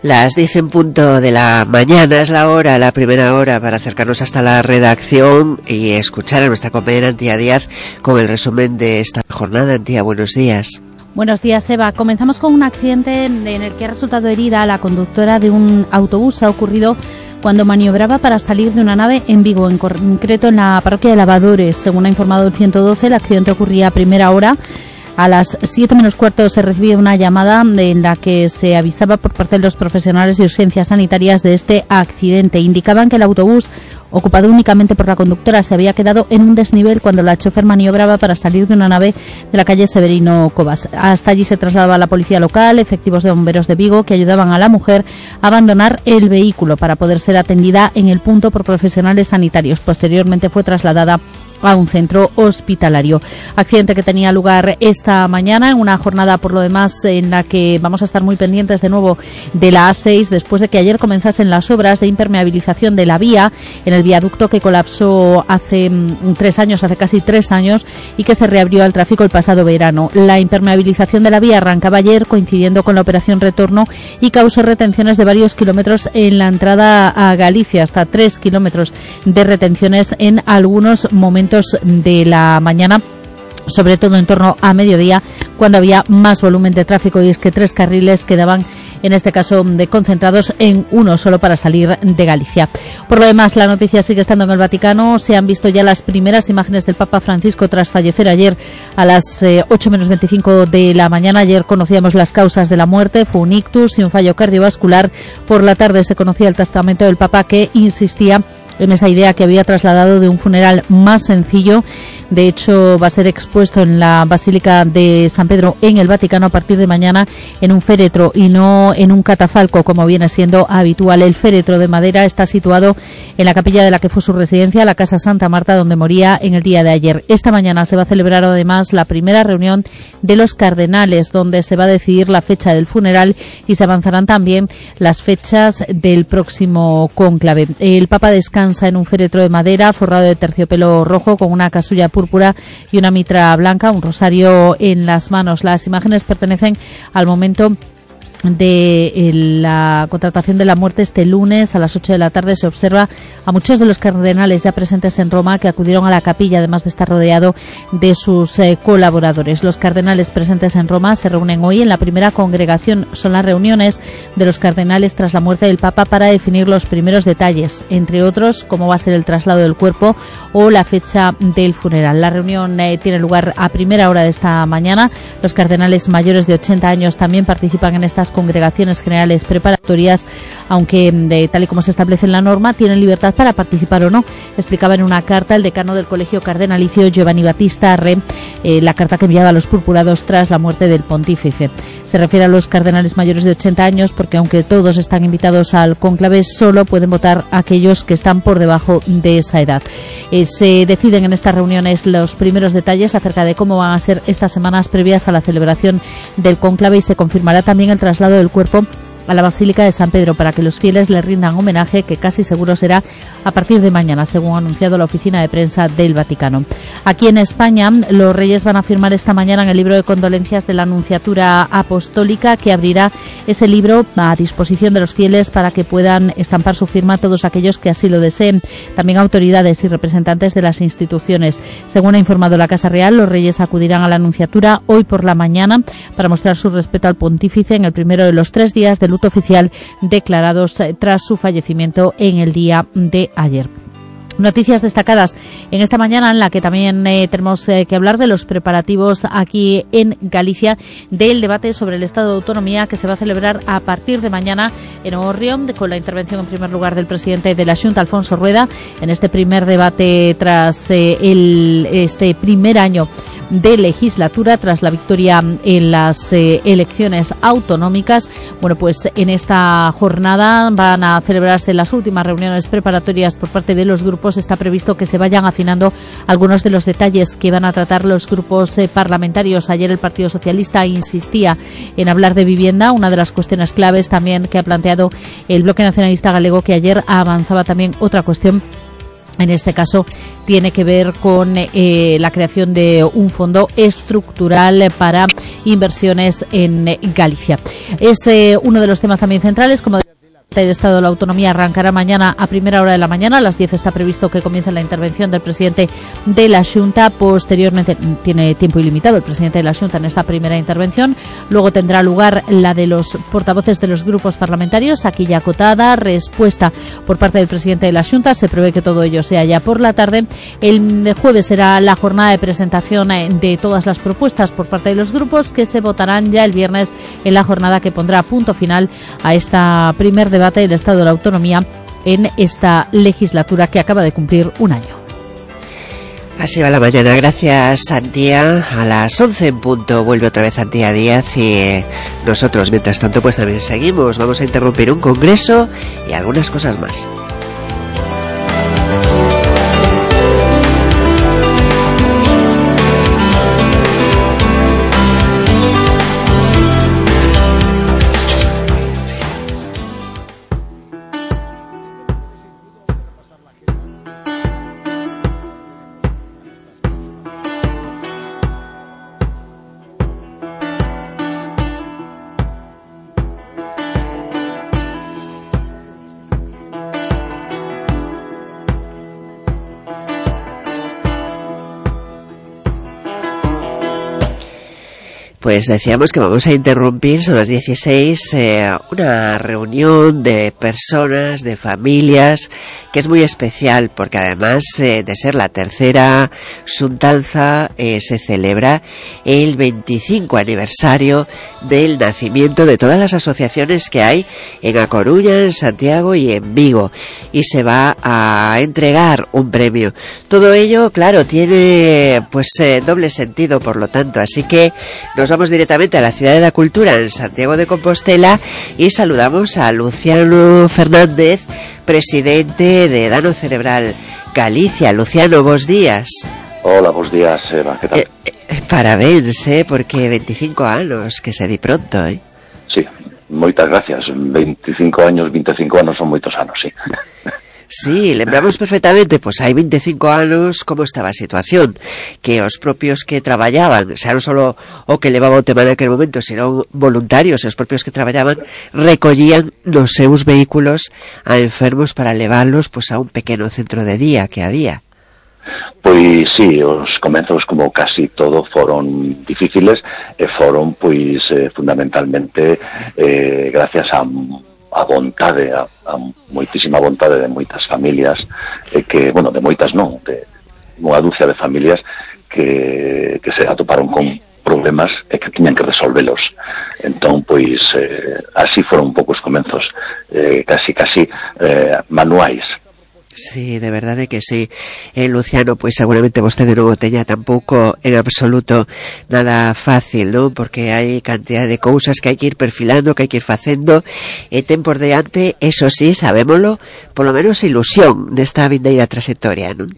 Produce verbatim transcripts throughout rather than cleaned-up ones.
Las diez en punto de la mañana es la hora, la primera hora para acercarnos hasta la redacción y escuchar a nuestra compañera Antía Díaz con el resumen de esta jornada. Antía, buenos días. Buenos días, Eva. Comenzamos con un accidente en el que ha resultado herida la conductora de un autobús. Ha ocurrido cuando maniobraba para salir de una nave en Vigo, en concreto en la parroquia de Lavadores. Según ha informado el ciento doce, el accidente ocurría a primera hora. A las siete menos cuarto se recibía una llamada en la que se avisaba por parte de los profesionales de urgencias sanitarias de este accidente. Indicaban que el autobús, ocupado únicamente por la conductora, se había quedado en un desnivel cuando la chofer maniobraba para salir de una nave de la calle Severino Cobas. Hasta allí se trasladaba la policía local, efectivos de bomberos de Vigo, que ayudaban a la mujer a abandonar el vehículo para poder ser atendida en el punto por profesionales sanitarios. Posteriormente fue trasladada a un centro hospitalario. Accidente que tenía lugar esta mañana en una jornada, por lo demás, en la que vamos a estar muy pendientes de nuevo de la A seis, después de que ayer comenzasen las obras de impermeabilización de la vía en el viaducto que colapsó hace mm, tres años, hace casi tres años, y que se reabrió al tráfico el pasado verano. La impermeabilización de la vía arrancaba ayer, coincidiendo con la operación retorno, y causó retenciones de varios kilómetros en la entrada a Galicia, hasta tres kilómetros de retenciones en algunos momentos de la mañana, sobre todo en torno a mediodía, cuando había más volumen de tráfico, y es que tres carriles quedaban en este caso de concentrados en uno solo para salir de Galicia. Por lo demás, la noticia sigue estando en el Vaticano. Se han visto ya las primeras imágenes del Papa Francisco tras fallecer ayer a las eh, ocho menos veinticinco de la mañana. Ayer conocíamos las causas de la muerte, fue un ictus y un fallo cardiovascular. Por la tarde se conocía el testamento del Papa, que insistía en esa idea que había trasladado de un funeral más sencillo. De hecho, va a ser expuesto en la Basílica de San Pedro en el Vaticano a partir de mañana en un féretro y no en un catafalco, como viene siendo habitual. El féretro de madera está situado en la capilla de la que fue su residencia, la Casa Santa Marta, donde moría en el día de ayer. Esta mañana se va a celebrar además la primera reunión de los cardenales, donde se va a decidir la fecha del funeral y se avanzarán también las fechas del próximo cónclave. El Papa descansa en un féretro de madera forrado de terciopelo rojo con una casulla púrpura y una mitra blanca, un rosario en las manos. Las imágenes pertenecen al momento de la contratación de la muerte. Este lunes a las ocho de la tarde se observa a muchos de los cardenales ya presentes en Roma que acudieron a la capilla, además de estar rodeado de sus eh, colaboradores. Los cardenales presentes en Roma se reúnen hoy en la primera congregación. Son las reuniones de los cardenales tras la muerte del Papa para definir los primeros detalles, entre otros cómo va a ser el traslado del cuerpo o la fecha del funeral. La reunión eh, tiene lugar a primera hora de esta mañana. Los cardenales mayores de ochenta años también participan en estas congregaciones generales preparatorias, aunque de, tal y como se establece en la norma, tienen libertad para participar o no. Explicaba en una carta el decano del Colegio Cardenalicio, Giovanni Battista Re, eh, la carta que enviaba a los purpurados tras la muerte del pontífice. Se refiere a los cardenales mayores de ochenta años porque, aunque todos están invitados al cónclave, solo pueden votar aquellos que están por debajo de esa edad. Eh, se deciden en estas reuniones los primeros detalles acerca de cómo van a ser estas semanas previas a la celebración del cónclave, y se confirmará también el traslado del cuerpo a la Basílica de San Pedro para que los fieles le rindan homenaje, que casi seguro será a partir de mañana, según ha anunciado la oficina de prensa del Vaticano. Aquí en España, los Reyes van a firmar esta mañana en el libro de condolencias de la Anunciatura Apostólica, que abrirá ese libro a disposición de los fieles para que puedan estampar su firma todos aquellos que así lo deseen, también autoridades y representantes de las instituciones. Según ha informado la Casa Real, los Reyes acudirán a la Anunciatura hoy por la mañana para mostrar su respeto al pontífice en el primero de los tres días del luto oficial declarados tras su fallecimiento en el día de ayer. Noticias destacadas en esta mañana, en la que también eh, tenemos eh, que hablar de los preparativos aquí en Galicia del debate sobre el Estado de Autonomía, que se va a celebrar a partir de mañana en Orrión, con la intervención en primer lugar del presidente de la Xunta, Alfonso Rueda, en este primer debate tras eh, el, este primer año de legislatura, tras la victoria en las eh, elecciones autonómicas. Bueno, pues en esta jornada van a celebrarse las últimas reuniones preparatorias por parte de los grupos. Está previsto que se vayan afinando algunos de los detalles que van a tratar los grupos eh, parlamentarios. Ayer el Partido Socialista insistía en hablar de vivienda, una de las cuestiones claves también que ha planteado el Bloque Nacionalista Galego, que ayer avanzaba también otra cuestión. En este caso tiene que ver con eh, la creación de un fondo estructural para inversiones en Galicia. Es eh, uno de los temas también centrales, como el Estado de la Autonomía arrancará mañana a primera hora de la mañana. A las diez está previsto que comience la intervención del presidente de la Xunta. Posteriormente, tiene tiempo ilimitado el presidente de la Xunta en esta primera intervención. Luego tendrá lugar la de los portavoces de los grupos parlamentarios, aquí ya acotada, respuesta por parte del presidente de la Xunta. Se prevé que todo ello sea ya por la tarde. El jueves será la jornada de presentación de todas las propuestas por parte de los grupos, que se votarán ya el viernes en la jornada que pondrá punto final a esta primer debate del Estado de la Autonomía en esta legislatura que acaba de cumplir un año. Así va la mañana. Gracias, Antía. A las once en punto vuelve otra vez Antía Díaz y nosotros, mientras tanto, pues también seguimos. Vamos a interrumpir un congreso y algunas cosas más. Pues decíamos que vamos a interrumpir, son las dieciséis, eh, una reunión de personas, de familias, que es muy especial, porque además eh, de ser la tercera xuntanza, eh, se celebra el veinticinco aniversario del nacimiento de todas las asociaciones que hay en A Coruña, en Santiago y en Vigo, y se va a entregar un premio. Todo ello, claro, tiene pues eh, doble sentido, por lo tanto, así que nos vamos directamente a la Ciudad de la Cultura en Santiago de Compostela y saludamos a Luciano Fernández, presidente de Dano Cerebral Galicia. Luciano, bos días. Hola, bos días, Eva, que tal? Eh, eh, parabéns, eh, porque veinticinco anos, que se di pronto, eh? Sí, moitas gracias. veinticinco años, veinticinco anos son moitos anos, sí. Sí, lembramos perfectamente, pois hai veinticinco anos como estaba a situación, que os propios que traballaban, xa non solo o que levaba o tema naquele momento, sino voluntarios, os propios que traballaban, recollían nos seus vehículos a enfermos para levarlos pois a un pequeno centro de día que había. Pois sí, os comenzos como casi todo foron difíciles e foron pois eh, fundamentalmente eh, gracias a a vontade, a, a moitísima vontade de moitas familias, eh, que, bueno, de moitas non, de unha dúcia de familias que, que se atoparon con problemas e que tiñan que resolvelos. Entón, pois, eh, así foron un pouco os comenzos, eh, casi, casi eh, manuais. Sí, de verdade que sí. Eh, Luciano, pois seguramente vostede non o teña tampouco en absoluto nada fácil, non? Porque hai cantidad de cousas que hai que ir perfilando, que hai que ir facendo, e ten por diante, eso sí, sabémolo, polo menos ilusión nesta vindeira trayectoria, non?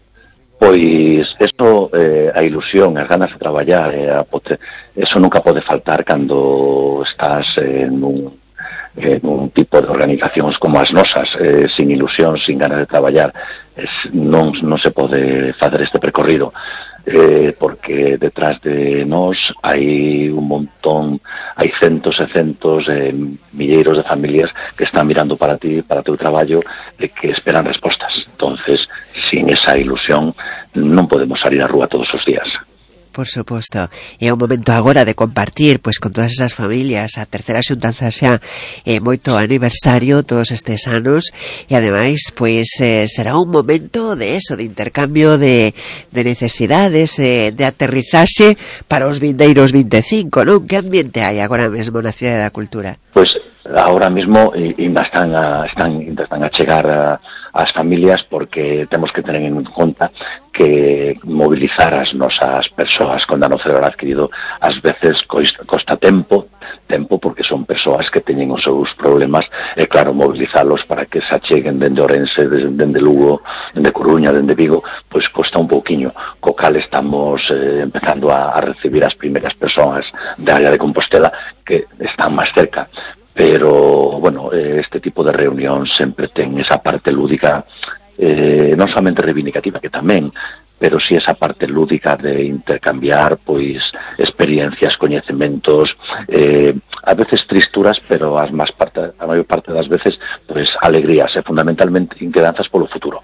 Pois eso, eh, a ilusión, as ganas de traballar, eh, a pote, eso nunca pode faltar cando estás en un en un tipo de organizacións como as nosas, eh, sin ilusión, sin ganas de traballar, es, non, non se pode facer este percorrido, eh, porque detrás de nós hai un montón, hai centos e centos, eh, milleiros de familias que están mirando para ti, para teu traballo, e que esperan respostas. Entonces, sin esa ilusión, non podemos salir á rúa todos os días. Por suposto, é o momento agora de compartir pois con todas esas familias a terceira xuntanza xa eh, moito aniversario todos estes anos e ademais pois eh, será un momento de eso, de intercambio de, de necesidades, eh, de aterrizaxe para os vindeiros veinticinco, non? Que ambiente hai agora mesmo na Cidade da Cultura? Pois ahora mismo ainda están a, están, están a chegar a, as familias, porque temos que tener en conta que mobilizar as nosas persoas con dano cerebral adquirido ás veces costa tempo, tempo porque son persoas que teñen os seus problemas, e claro, mobilizalos para que se acheguen dende Ourense, dende Lugo, dende Coruña, dende Vigo, pois costa un pouquiño, co cal estamos eh, empezando a, a recibir as primeiras persoas da área de Compostela que están máis cerca. Pero, bueno, este tipo de reunión sempre ten esa parte lúdica, eh, non somente reivindicativa, que tamén, pero si esa parte lúdica de intercambiar pois experiencias, coñecementos, eh, a veces tristuras, pero as máis parte, a maior parte das veces pois alegrías, e fundamentalmente inquedanzas polo futuro.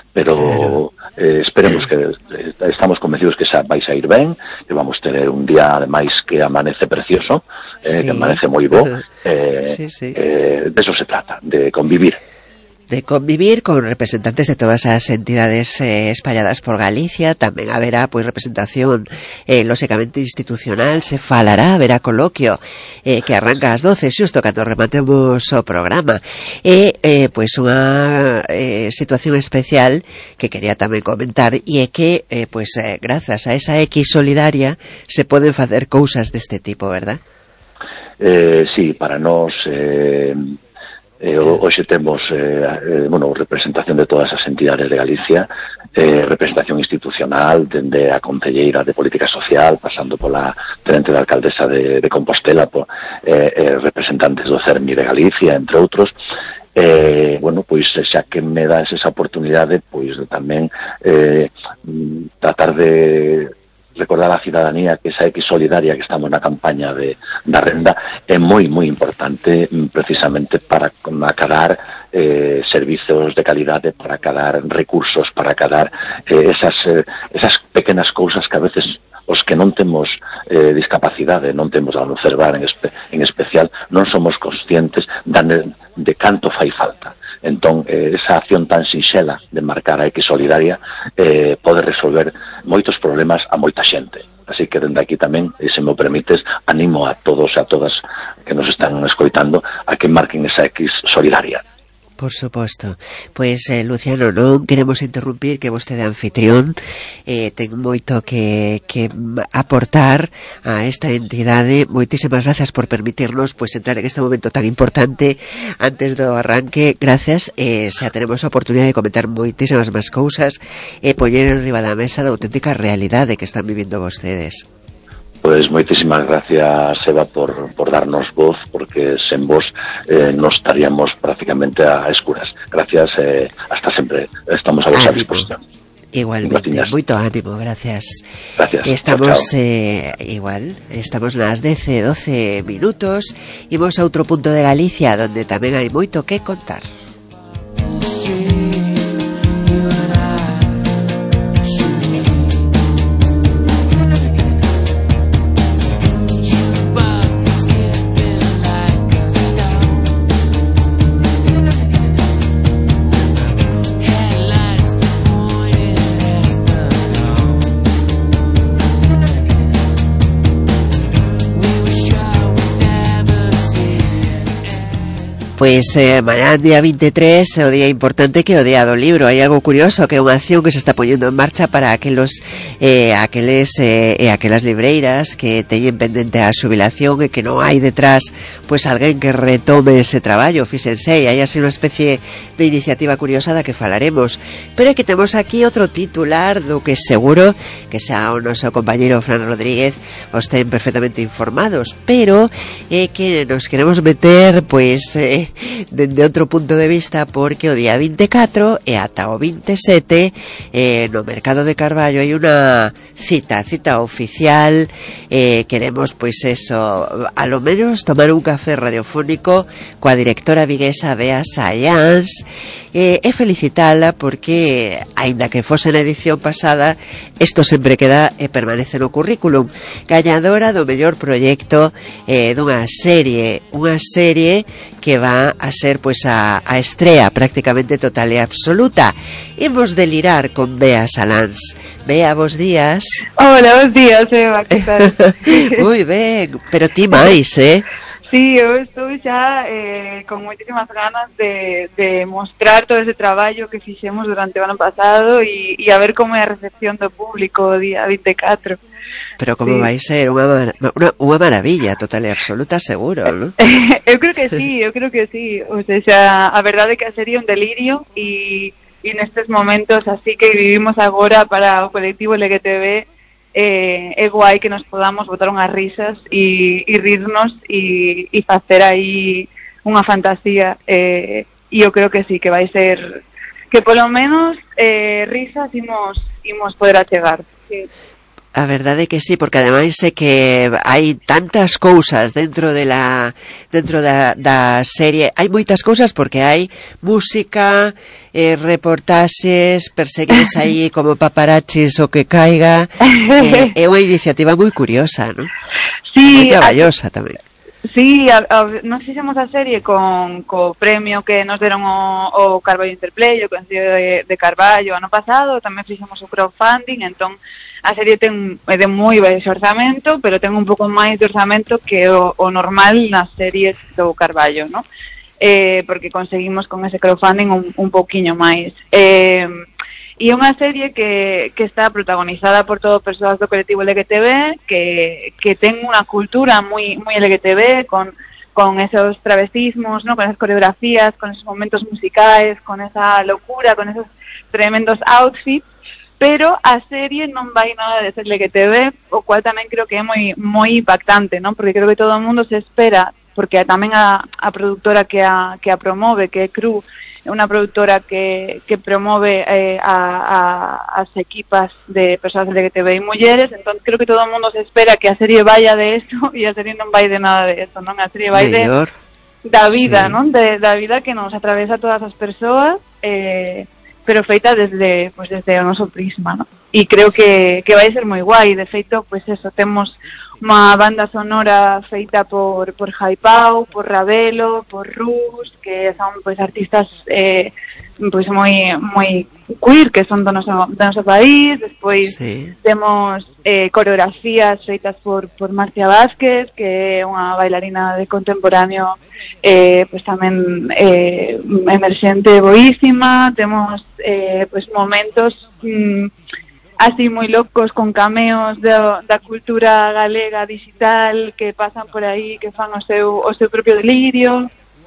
Pero eh, esperemos que eh, estamos convencidos que xa vais a ir ben, que vamos ter un día ademais que amanece precioso, eh, sí. que amanece moi bo, eh, sí, sí. Eh, de eso se trata, de convivir. De convivir con representantes de todas as entidades eh, espalladas por Galicia. Tamén haberá pois representación eh, lóxicamente institucional, se falará, haberá coloquio eh, que arranca ás doce, xusto cando rematemos o programa. E eh, pois unha eh, situación especial que quería tamén comentar, e é que eh, pois eh, grazas a esa X solidaria se poden facer cousas deste tipo, verdad? Eh, sí, para nós eh, Eh, hoxe temos eh, eh, bueno, representación de todas as entidades de Galicia, eh, representación institucional dende a Concelleira de Política Social, pasando pola Tenente de Alcaldesa de, de Compostela, por, eh, eh, representantes do CERMI de Galicia, entre outros. Eh, bueno, pois xa que me das esa oportunidade, pois de tamén eh, tratar de recordar a cidadanía que esa X solidaria que estamos na campaña de, da renda é moi, moi importante precisamente para acadar eh, servizos de calidade, para acadar recursos, para acadar eh, esas, eh, esas pequenas cousas que a veces os que non temos eh, discapacidade, non temos a observar en, espe en especial, non somos conscientes de, de canto fai falta. Entón, eh, esa acción tan sinxela de marcar a X solidaria eh, pode resolver moitos problemas a moita xente. Así que dende aquí tamén, e se me permites, animo a todos e a todas que nos están escoitando a que marquen esa X solidaria. Por suposto. Pois, eh, Luciano, non queremos interrumpir, que vostede anfitrión, eh, ten moito que, que aportar a esta entidade. Moitísimas grazas por permitirnos pois entrar en este momento tan importante antes do arranque. Gracias, eh, xa tenemos a oportunidade de comentar moitísimas máis cousas e eh, poñer en riba da mesa da auténtica realidade que están vivindo vostedes. Pois moitísimas gracias, Eva, por, por darnos voz, porque sen vos eh, non estaríamos prácticamente a escuras. Gracias, eh, hasta sempre. Estamos a vosa disposición. Igualmente, moito ánimo, gracias. Gracias. Estamos eh, igual, estamos nas dez e doce minutos, imos a outro punto de Galicia donde tamén hai moito que contar. Pois eh, mañá día veintitrés é o día importante, que é o día do libro. Hai algo curioso, que é unha acción que se está poñendo en marcha para aquelos eh, aqueles eh, e aquelas libreiras que teñen pendente a xubilación e que non hai detrás pois alguén que retome ese traballo. Fíxense, hai así unha especie de iniciativa curiosa da que falaremos. Pero é que temos aquí outro titular do que seguro que xa o noso compañeiro Fran Rodríguez os ten perfectamente informados, pero é eh, que nos queremos meter pois eh, dende outro punto de vista, porque o día vinte e catro e ata o vinte e sete eh, no Mercado de Carballo hai unha cita, cita oficial. Eh, queremos pois eso, a lo menos tomar un café radiofónico coa directora viguesa Bea Sayans eh, e felicitala, porque aínda que fose na edición pasada, isto sempre queda e permanece no currículum. Gañadora do mellor proxecto eh, dunha serie, unha serie que va a ser pois a, a estrea prácticamente total e absoluta. Imos delirar con Bea Sayans. Bea, bos días. Hola, bos días, Eva, que tal? Moi ben, pero ti máis, eh? Sí, eu estou xa eh, con moitísimas ganas de, de mostrar todo ese traballo que fixemos durante o ano pasado e, e a ver como é a recepción do público o día vinte e catro. Pero como sí. vai ser unha, unha, unha maravilla total e absoluta, seguro, non? Eu creo que sí, eu creo que sí. O sea, a verdade é que sería un delirio e, e nestes momentos así que vivimos agora para o colectivo L G T B, eh, é guai que nos podamos botar unhas risas e, e rirnos e, e facer aí unha fantasía, eh, e eu creo que sí, que vai ser que polo menos eh, risas imos, imos poder achegar. Sí. A verdade que sí, porque ademais é que hai tantas cousas dentro de la dentro da, da serie. Hai moitas cousas porque hai música, eh, reportaxes, perseguires aí como paparachis o que caiga. Eh, é unha iniciativa moi curiosa, ¿no? Sí, moi traballosa a... tamén. Sí, a, a, nos fixemos a serie con co premio que nos deron o, o Carballo Interplay, o Concello de, de Carballo ano pasado, tamén fixemos o crowdfunding, entón a serie ten é de moi baixo orzamento, pero ten un pouco máis de orzamento que o, o normal nas series do Carballo, ¿no? Eh, porque conseguimos con ese crowdfunding un, un pouquiño máis. Eh, E unha serie que, que está protagonizada por todo persoas do colectivo L G T B, que, que ten unha cultura moi moi L G T B, con, con esos travestismos, ¿no? Con esas coreografías, con esos momentos musicais, con esa locura, con esos tremendos outfits, pero a serie non vai nada de ser L G T B, o cual tamén creo que é moi moi impactante, ¿no? Porque creo que todo o mundo se espera, porque tamén a, a productora que a, que a promove, que é Cru, é unha productora que, que promove eh, a, a, as equipas de persoas L G T B e mulleres, entón creo que todo o mundo se espera que a serie vaya de eso, e a serie non vai de nada de eso, non? A serie vai de, da vida, sí. Non? De, da vida que nos atravesa a todas as persoas, eh, pero feita desde, pues, desde o noso prisma, non? E creo que, que vai ser moi guai. De feito, pues eso, temos unha banda sonora feita por, por Jaipau, por Ravelo, por Rus, que son pues artistas eh, pues moi moi queer, que son do noso, do noso país. Despois sí. Temos eh, coreografías feitas por, por Marcia Vázquez, que é unha bailarina de contemporáneo eh, pues tamén eh, emerxente boísima. Temos eh, pues momentos mm, así moi locos, con cameos da, da cultura galega digital que pasan por aí, que fan o seu, o seu propio delirio.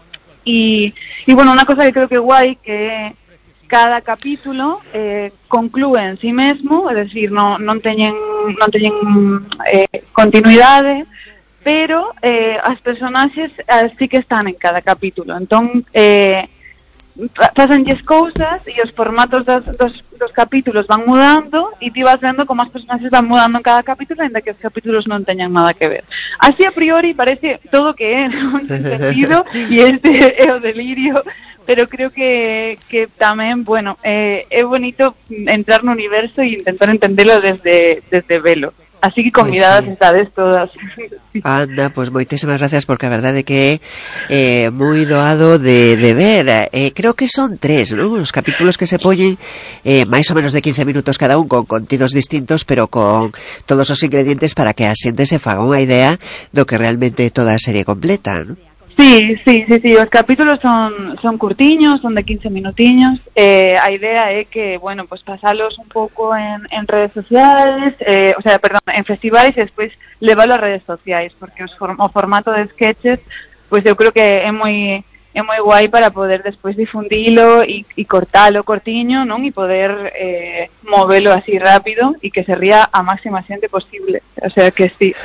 E, e bueno, unha cosa que creo que é guai, que cada capítulo eh, conclúe en sí mesmo, é dicir, non, non teñen, non teñen eh, continuidade, pero eh, as personaxes eh, sí que están en cada capítulo. Entón, eh, pasanlles cousas e os formatos dos, dos, dos capítulos van mudando e ti vas vendo como as personaxes van mudando en cada capítulo, ainda que os capítulos non teñan nada que ver. Así a priori parece todo que é un sentido e este é o delirio, pero creo que, que tamén, bueno, eh, é bonito entrar no universo e intentar entendelo desde, desde velo. Así que convidadas pues sí. Estades todas. Anda, pues moitísimas gracias, porque a verdade que é eh, moi doado de, de ver. Eh, creo que son tres, ¿no? Os capítulos que se poñen eh, máis ou menos de quince minutos cada un, con contidos distintos, pero con todos os ingredientes para que a xente se faga unha idea do que realmente é toda a serie completa, ¿no? Sí, sí, sí, sí, os capítulos son son curtiños, son de quince minutiños. Eh, a idea é que, bueno, pues pasalos un pouco en, en redes sociales, eh, o sea, perdón, en festivais e despois levalo a redes sociais, porque os form, o formato de sketches, pues eu creo que é moi é moi guai para poder despois difundilo e, e cortalo cortiño, non? E poder eh, movelo así rápido e que se ría a máxima xente posible. O sea que sí.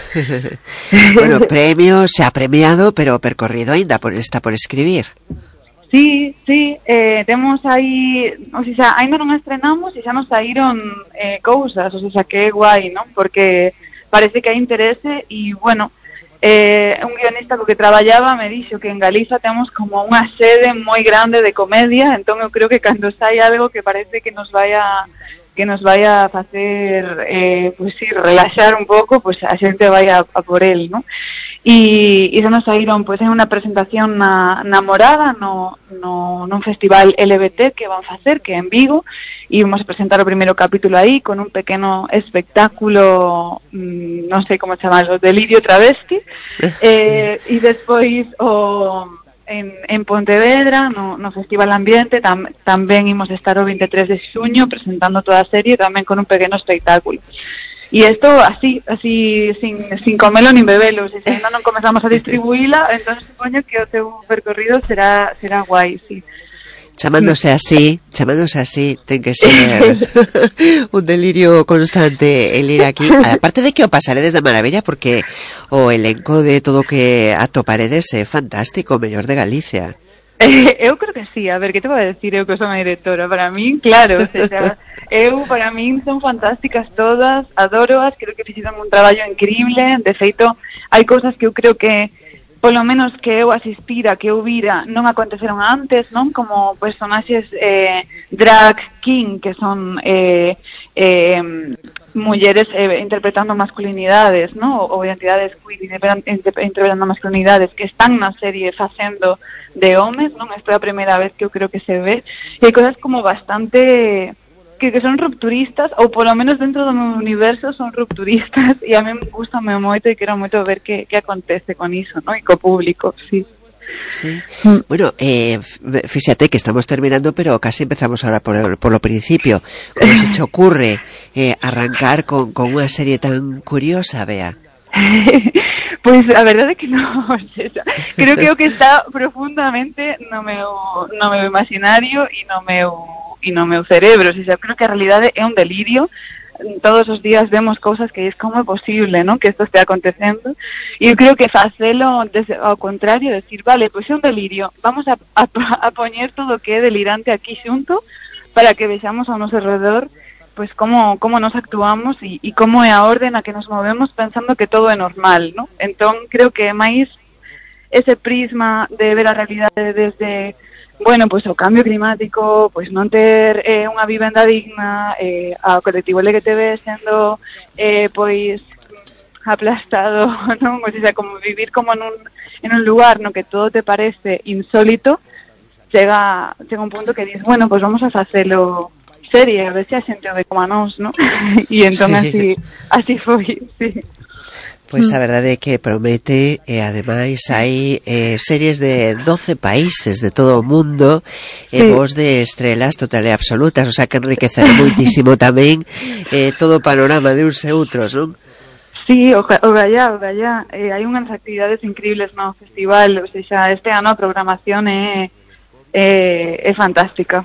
Bueno, premio se ha premiado, pero percorrido ainda por, está por escribir. Sí, sí, eh, temos aí, o sea, ainda non estrenamos e xa nos saíron eh, cousas, o sea, que é guai, non? Porque parece que hai interese e, bueno, Eh, un guionista co que traballaba me dixo que en Galiza temos como unha sede moi grande de comedia, entón eu creo que cando sai algo que parece que nos vai a que nos vai a facer eh, pues sí, relaxar un pouco, pues a xente vai a, a por el, ¿no? E, e se nos saíron pues en unha presentación na, na Morada, no, no, nun festival L G B T que van facer, que é en Vigo, e vamos a presentar o primeiro capítulo aí con un pequeno espectáculo, mmm, non sei como chamarlo, delirio travesti, eh, e despois o en, en Pontevedra, no, no Festival Ambiente, tam, tamén imos estar o veintitrés de xuño presentando toda a serie, tamén con un pequeno espectáculo. E isto así, así, sin, sin comelo nin bebelo, se ainda non comezamos a distribuíla, entón supoño que o teu percorrido será, será guai, sí. Chamándose así, chamándose así, ten que ser un delirio constante el ir aquí. Aparte de que o pasaredes de maravilla, porque o elenco de todo que atoparedes é fantástico, mellor de Galicia. Eh, eu creo que sí, a ver, que te vou a decir eu que son a directora? Para min, claro, o sea, eu, para min son fantásticas todas, adoroas, creo que fixeron un traballo increíble, de feito, hai cousas que eu creo que, polo menos que eu asistira, que eu vira, non aconteceron antes, non? Como personaxes eh, drag king, que son eh, eh, mulleres eh, interpretando masculinidades, ¿no? Ou identidades queer interpretando masculinidades que están na serie facendo de homes, non? Esta é a primeira vez que eu creo que se ve. E hai cosas como bastante que, que son rupturistas, ou polo menos dentro do meu universo son rupturistas, e a mí me gusta moito e quero moito ver que, que acontece con iso, ¿no? E co público, sí. Sí. Bueno, eh, fíjate que estamos terminando, pero casi empezamos ahora por, el, por lo principio. ¿Cómo se te ocurre eh, arrancar con, con una serie tan curiosa, Bea? Pois a verdade é que non, o sea, creo que o que está profundamente no meu, no meu imaginario e no meu, e no meu cerebro, o sea, creo que a realidade é un delirio. Todos os días vemos cousas que es como é posible, ¿no? Que isto estea acontecendo, e eu creo que facelo desde, ao contrario, decir, vale, pois é un delirio, vamos a, a, a poñer todo o que é delirante aquí xunto para que vexamos ao noso alrededor pois como, como nos actuamos e, e como é a orde na que nos movemos pensando que todo é normal, ¿no? Entón creo que é máis ese prisma de ver a realidade desde bueno, pois o cambio climático, pois non ter eh, unha vivenda digna, eh, ao colectivo L G T B sendo eh, pois aplastado, non? O sea, como vivir como en un, en un lugar no que todo te parece insólito, chega, chega un punto que dices, bueno, pois vamos a facelo serie, a ver se a xente o ve como a nós, non? E entón así, así foi, sí. Pois a verdade é que promete, e ademais hai eh, series de doce países de todo o mundo e sí. Vos de estrelas total e absolutas, o sea que enriquecerá moitísimo tamén eh, todo o panorama de uns e outros, non? Sí, o, o gallá, o gallá, eh, hai unhas actividades increíbles no festival, o sea, este ano a programación é, é, é fantástica.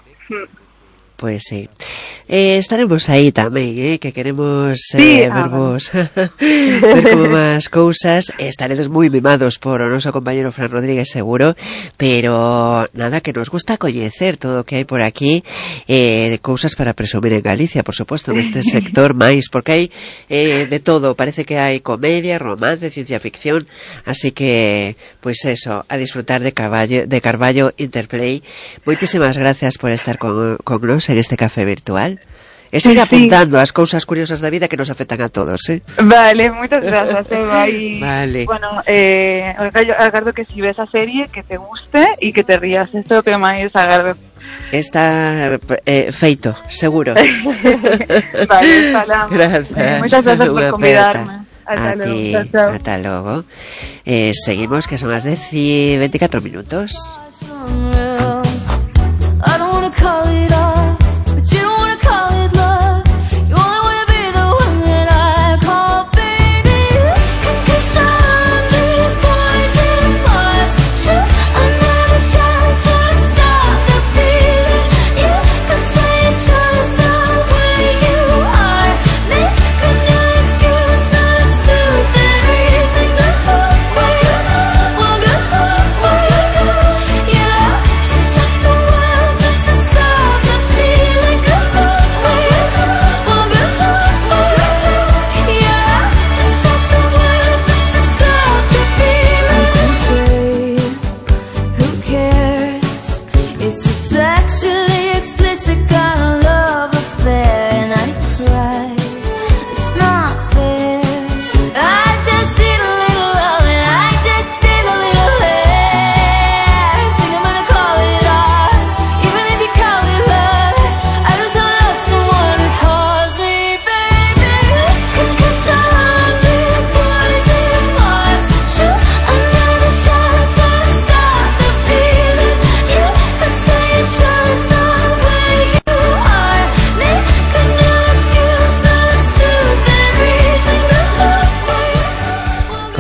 Pois sí. Eh, estaremos aí tamén, eh, que queremos eh, sí, ver ah, vos ver como máis cousas. Estaredes moi mimados por o noso compañero Fran Rodríguez seguro, pero nada, que nos gusta coñecer todo o que hai por aquí, eh, de cousas para presumir en Galicia, por suposto, neste sector máis, porque hai eh, de todo, parece que hai comedia, romance, ciencia ficción, así que, pois pues eso, a disfrutar de Carballo, de Carballo Interplay. Moitísimas gracias por estar con, con nos en este café virtual. E siga apuntando sí. As cousas curiosas da vida que nos afectan a todos, eh? Vale, moitas grazas, Eva. Y, vale. Bueno, eh, agardo que si ves a serie que te guste e que te rías. Esto é o que máis agardo. Está eh, feito, seguro. Vale, falamos. Gracias. Eh, moitas grazas por convidarme. Hasta a luego. Ti, chao, chao. Hasta luego. Eh, seguimos, que son as dez y veinticuatro minutos.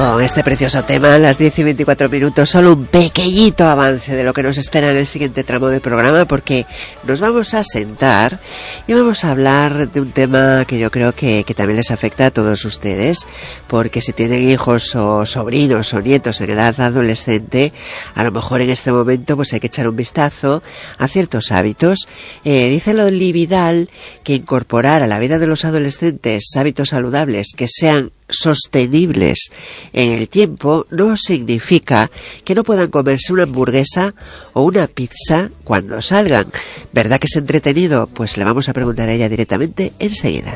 con este precioso tema, a las diez y veinticuatro minutos, solo un pequeñito avance de lo que nos espera en el siguiente tramo del programa, porque nos vamos a sentar y vamos a hablar de un tema que yo creo que, que también les afecta a todos ustedes, porque si tienen hijos o sobrinos o nietos en edad adolescente, a lo mejor en este momento pues hay que echar un vistazo a ciertos hábitos. Eh, dice Loli Vidal que incorporar a la vida de los adolescentes hábitos saludables que sean sostenibles en el tiempo no significa que no puedan comerse una hamburguesa o una pizza cuando salgan. ¿Verdad que es entretenido? Pues le vamos a preguntar a ella directamente enseguida.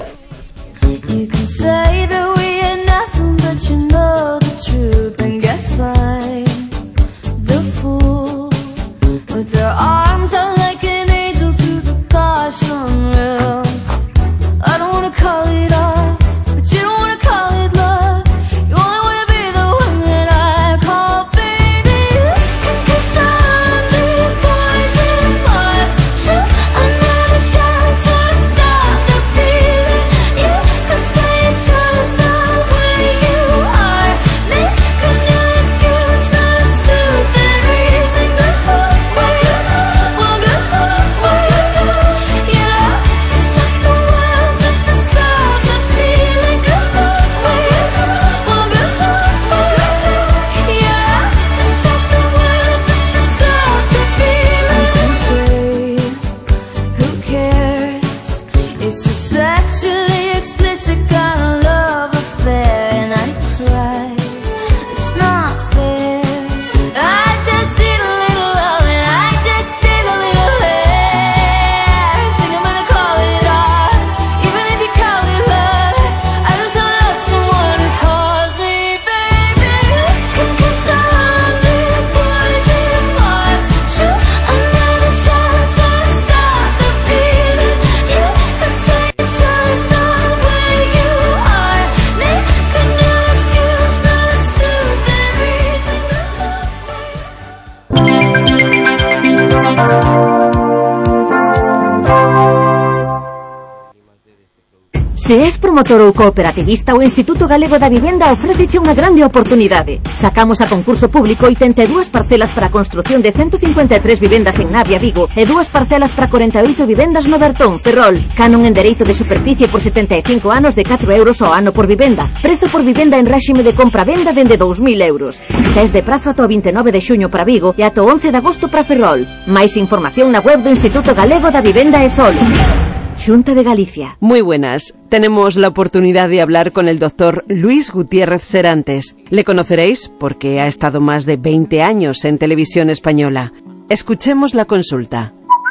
Se és promotor ou cooperativista, o Instituto Galego da Vivenda ofréceche unha grande oportunidade. Sacamos a concurso público oitenta e dúas parcelas para a construción de ciento cincuenta e tres vivendas en Navia, Vigo, e dúas parcelas para corenta e oito vivendas no Bertón, Ferrol. Canon en dereito de superficie por setenta e cinco anos de catro euros ao ano por vivenda. Prezo por vivenda en réxime de compra-venda dende dous mil euros. Tes de prazo ata o vinte e nove de xuño para Vigo e ata o once de agosto para Ferrol. Máis información na web do Instituto Galego da Vivenda e Sol. Xunta de Galicia. Muy buenas. Tenemos la oportunidad de hablar con el doctor Luis Gutiérrez Serantes. Le conoceréis porque ha estado más de veinte años en Televisión Española. Escuchemos la consulta.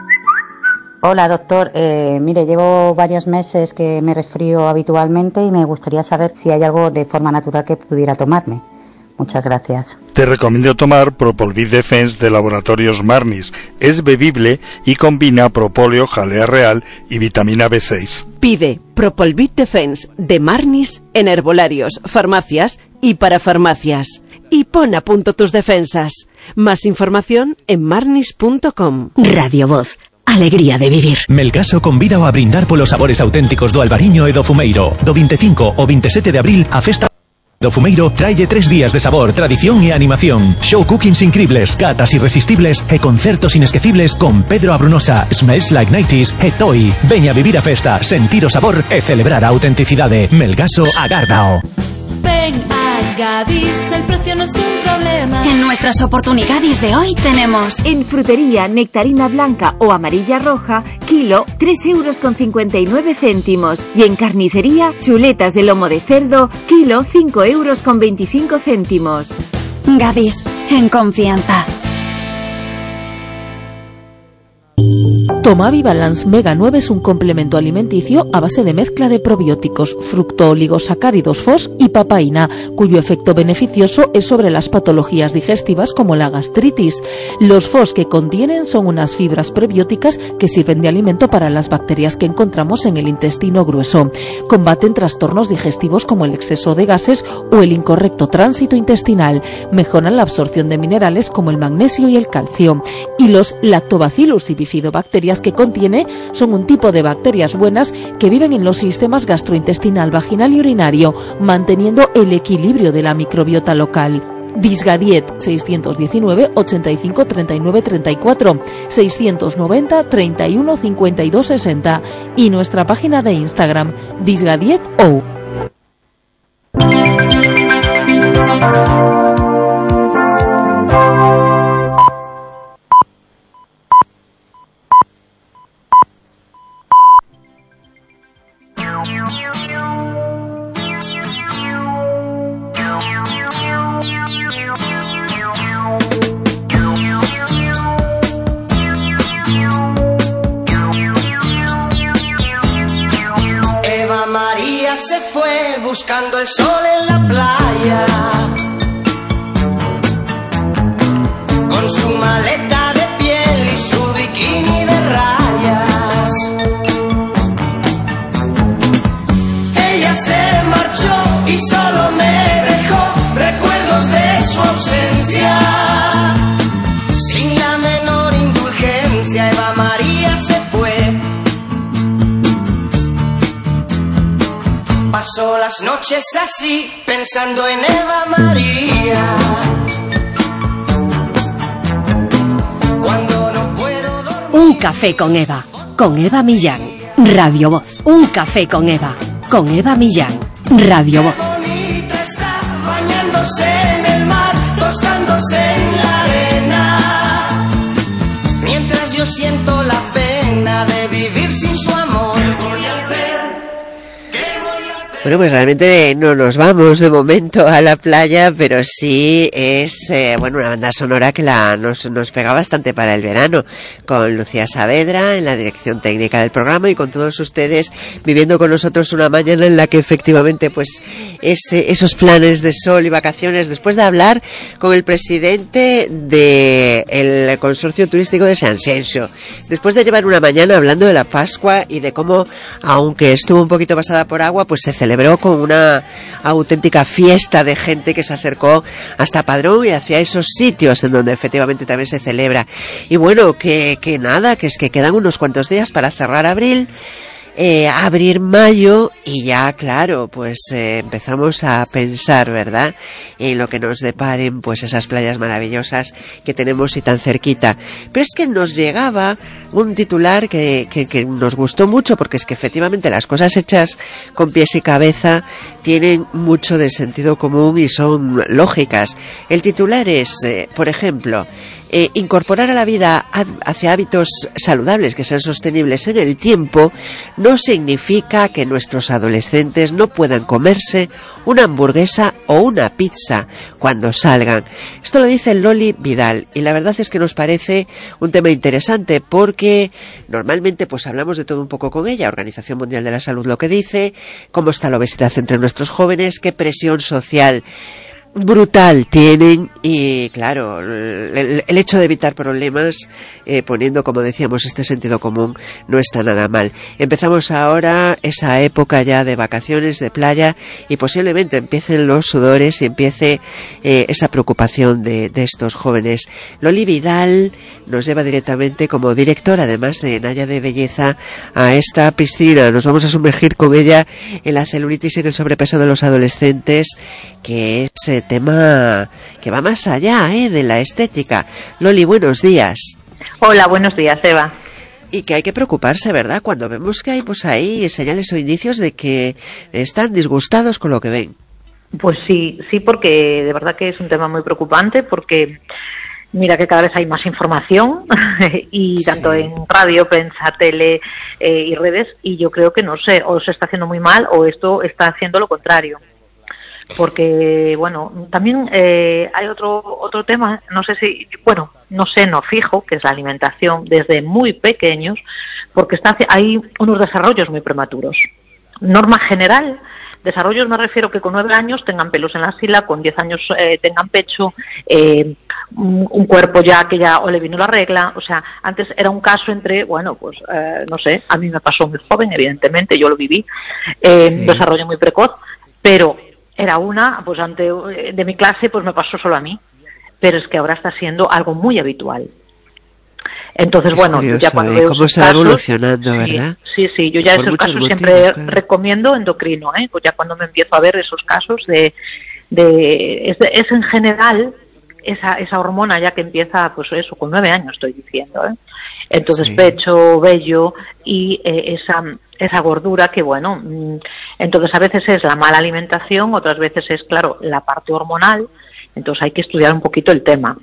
Hola, doctor. Eh, mire, llevo varios meses que me resfrío habitualmente y me gustaría saber si hay algo de forma natural que pudiera tomarme. Muchas gracias. Te recomiendo tomar Propolvid Defense de Laboratorios Marnis. Es bebible y combina propóleo, jalea real y vitamina B seis. Pide Propolvid Defense de Marnis en herbolarios, farmacias y para farmacias. Y pon a punto tus defensas. Más información en marnis punto com. Radio Voz. Alegría de vivir. Melgaso convida a brindar polos sabores auténticos do Albariño e do Fumeiro. Do veinticinco ao veintisiete de abril a festa do Fumeiro traille tres días de sabor, tradición e animación. Show cookings increíbles, catas irresistibles e concertos inesquecibles con Pedro Abrunosa, Smells Like nineties e Toy. Veña a vivir a festa, sentir o sabor e celebrar a autenticidade. Melgaso agárdao. Ven a Gadis, el precio no es un problema. En nuestras oportunidades de hoy tenemos en frutería nectarina blanca o amarilla roja, kilo tres euros con cincuenta y nueve céntimos. Y en carnicería, chuletas de lomo de cerdo, kilo cinco euros con veinticinco céntimos. Gadis, en confianza. Tomavi Balance Mega nueve es un complemento alimenticio a base de mezcla de probióticos, fructooligosacáridos F O S y papaína, cuyo efecto beneficioso es sobre las patologías digestivas como la gastritis. Los F O S que contienen son unas fibras prebióticas que sirven de alimento para las bacterias que encontramos en el intestino grueso. Combaten trastornos digestivos como el exceso de gases o el incorrecto tránsito intestinal. Mejoran la absorción de minerales como el magnesio y el calcio. y los lactobacillus y bifidobacterias que contiene son un tipo de bacterias buenas que viven en los sistemas gastrointestinal, vaginal y urinario, manteniendo el equilibrio de la microbiota local. Disgadiet seiscientos diecinueve ochenta y cinco treinta y nueve treinta y cuatro, seiscientos noventa treinta y uno cincuenta y dos sesenta y nuestra página de Instagram Disgadiet O. Se fue buscando el sol en la playa, con su maleta de piel y su bikini de rayas. Ella se marchó y solo me dejó recuerdos de su ausencia. Sin la menor indulgencia, Eva María se fue. Pasó las noches así, pensando en Eva María. Cuando no puedo dormir. Un café con Eva, con Eva Millán, Radio Voz. Un café con Eva, con Eva Millán, Radio Voz. Qué bonita está, bañándose en el mar, tostándose en la arena. Mientras yo siento la pena de vivir sin su amor. ¿Qué voy a hacer? Bueno, pues realmente no nos vamos de momento a la playa, pero sí es eh, bueno una banda sonora que la nos, nos pega bastante para el verano, con Lucía Saavedra en la dirección técnica del programa y con todos ustedes viviendo con nosotros una mañana en la que efectivamente pues ese, esos planes de sol y vacaciones, después de hablar con el presidente del Consorcio Turístico de San Xenxo, después de llevar una mañana hablando de la Pascua y de cómo, aunque estuvo un poquito pasada por agua, pues se celebró con una auténtica fiesta de gente que se acercó hasta Padrón y hacia esos sitios en donde efectivamente también se celebra. Y bueno, que, que nada, que es que quedan unos cuantos días para cerrar abril, eh, abrir mayo y ya, claro, pues eh, empezamos a pensar, ¿verdad?, en lo que nos deparen pues esas playas maravillosas que tenemos y tan cerquita. Pero es que nos llegaba un titular que, que, que nos gustó mucho, porque es que efectivamente las cosas hechas con pies y cabeza tienen mucho de sentido común y son lógicas. El titular es, eh, por ejemplo, eh, incorporar a la vida hacia hábitos saludables que sean sostenibles en el tiempo no significa que nuestros adolescentes no puedan comerse una hamburguesa o una pizza cuando salgan. Esto lo dice Loli Vidal y la verdad es que nos parece un tema interesante porque normalmente pues hablamos de todo un poco con ella. Organización Mundial de la Salud lo que dice, cómo está la obesidad entre nuestros jóvenes, qué presión social brutal tienen y claro, el, el hecho de evitar problemas eh, poniendo, como decíamos, este sentido común no está nada mal. Empezamos ahora esa época ya de vacaciones, de playa y posiblemente empiecen los sudores y empiece eh, esa preocupación de, de estos jóvenes. Loli Vidal nos lleva directamente como directora, además de Naya de Belleza, a esta piscina. Nos vamos a sumergir con ella en la celulitis y en el sobrepeso de los adolescentes, que es eh, tema que va más allá ¿eh? de la estética. Loli, buenos días. Hola, buenos días, Eva. Y que hay que preocuparse, ¿verdad?, cuando vemos que hay pues ahí señales o indicios de que están disgustados con lo que ven. Pues sí, sí, porque de verdad que es un tema muy preocupante, porque mira que cada vez hay más información y tanto sí. en radio, prensa, tele eh, y redes, y yo creo que no sé, o se está haciendo muy mal o esto está haciendo lo contrario. Porque, bueno, también eh, hay otro otro tema, no sé si, bueno, no sé, no fijo, que es la alimentación desde muy pequeños, porque está, hay unos desarrollos muy prematuros. Norma general, desarrollos me refiero que con nueve años tengan pelos en la axila, con diez años eh, tengan pecho, eh, un, un cuerpo ya que ya o le vino la regla, o sea, antes era un caso entre, bueno, pues, eh, no sé, a mí me pasó muy joven, evidentemente, yo lo viví, eh, sí. desarrollo muy precoz, pero era una, pues ante de mi clase, pues me pasó solo a mí. Pero es que ahora está siendo algo muy habitual. Entonces, es bueno, curioso, ya cuando ¿eh? veo Cómo esos se va casos, evolucionando, sí, ¿verdad? Sí, sí, yo ya Por esos muchos casos motivos, siempre claro. recomiendo endocrino, ¿eh? Pues ya cuando me empiezo a ver esos casos de, de, es, de, es en general esa, esa hormona ya que empieza, pues eso, con nueve años estoy diciendo, ¿eh? Entonces, sí. Pecho, vello y eh, esa, esa gordura que, bueno, mmm, entonces a veces es la mala alimentación, otras veces es, claro, la parte hormonal, entonces hay que estudiar un poquito el tema.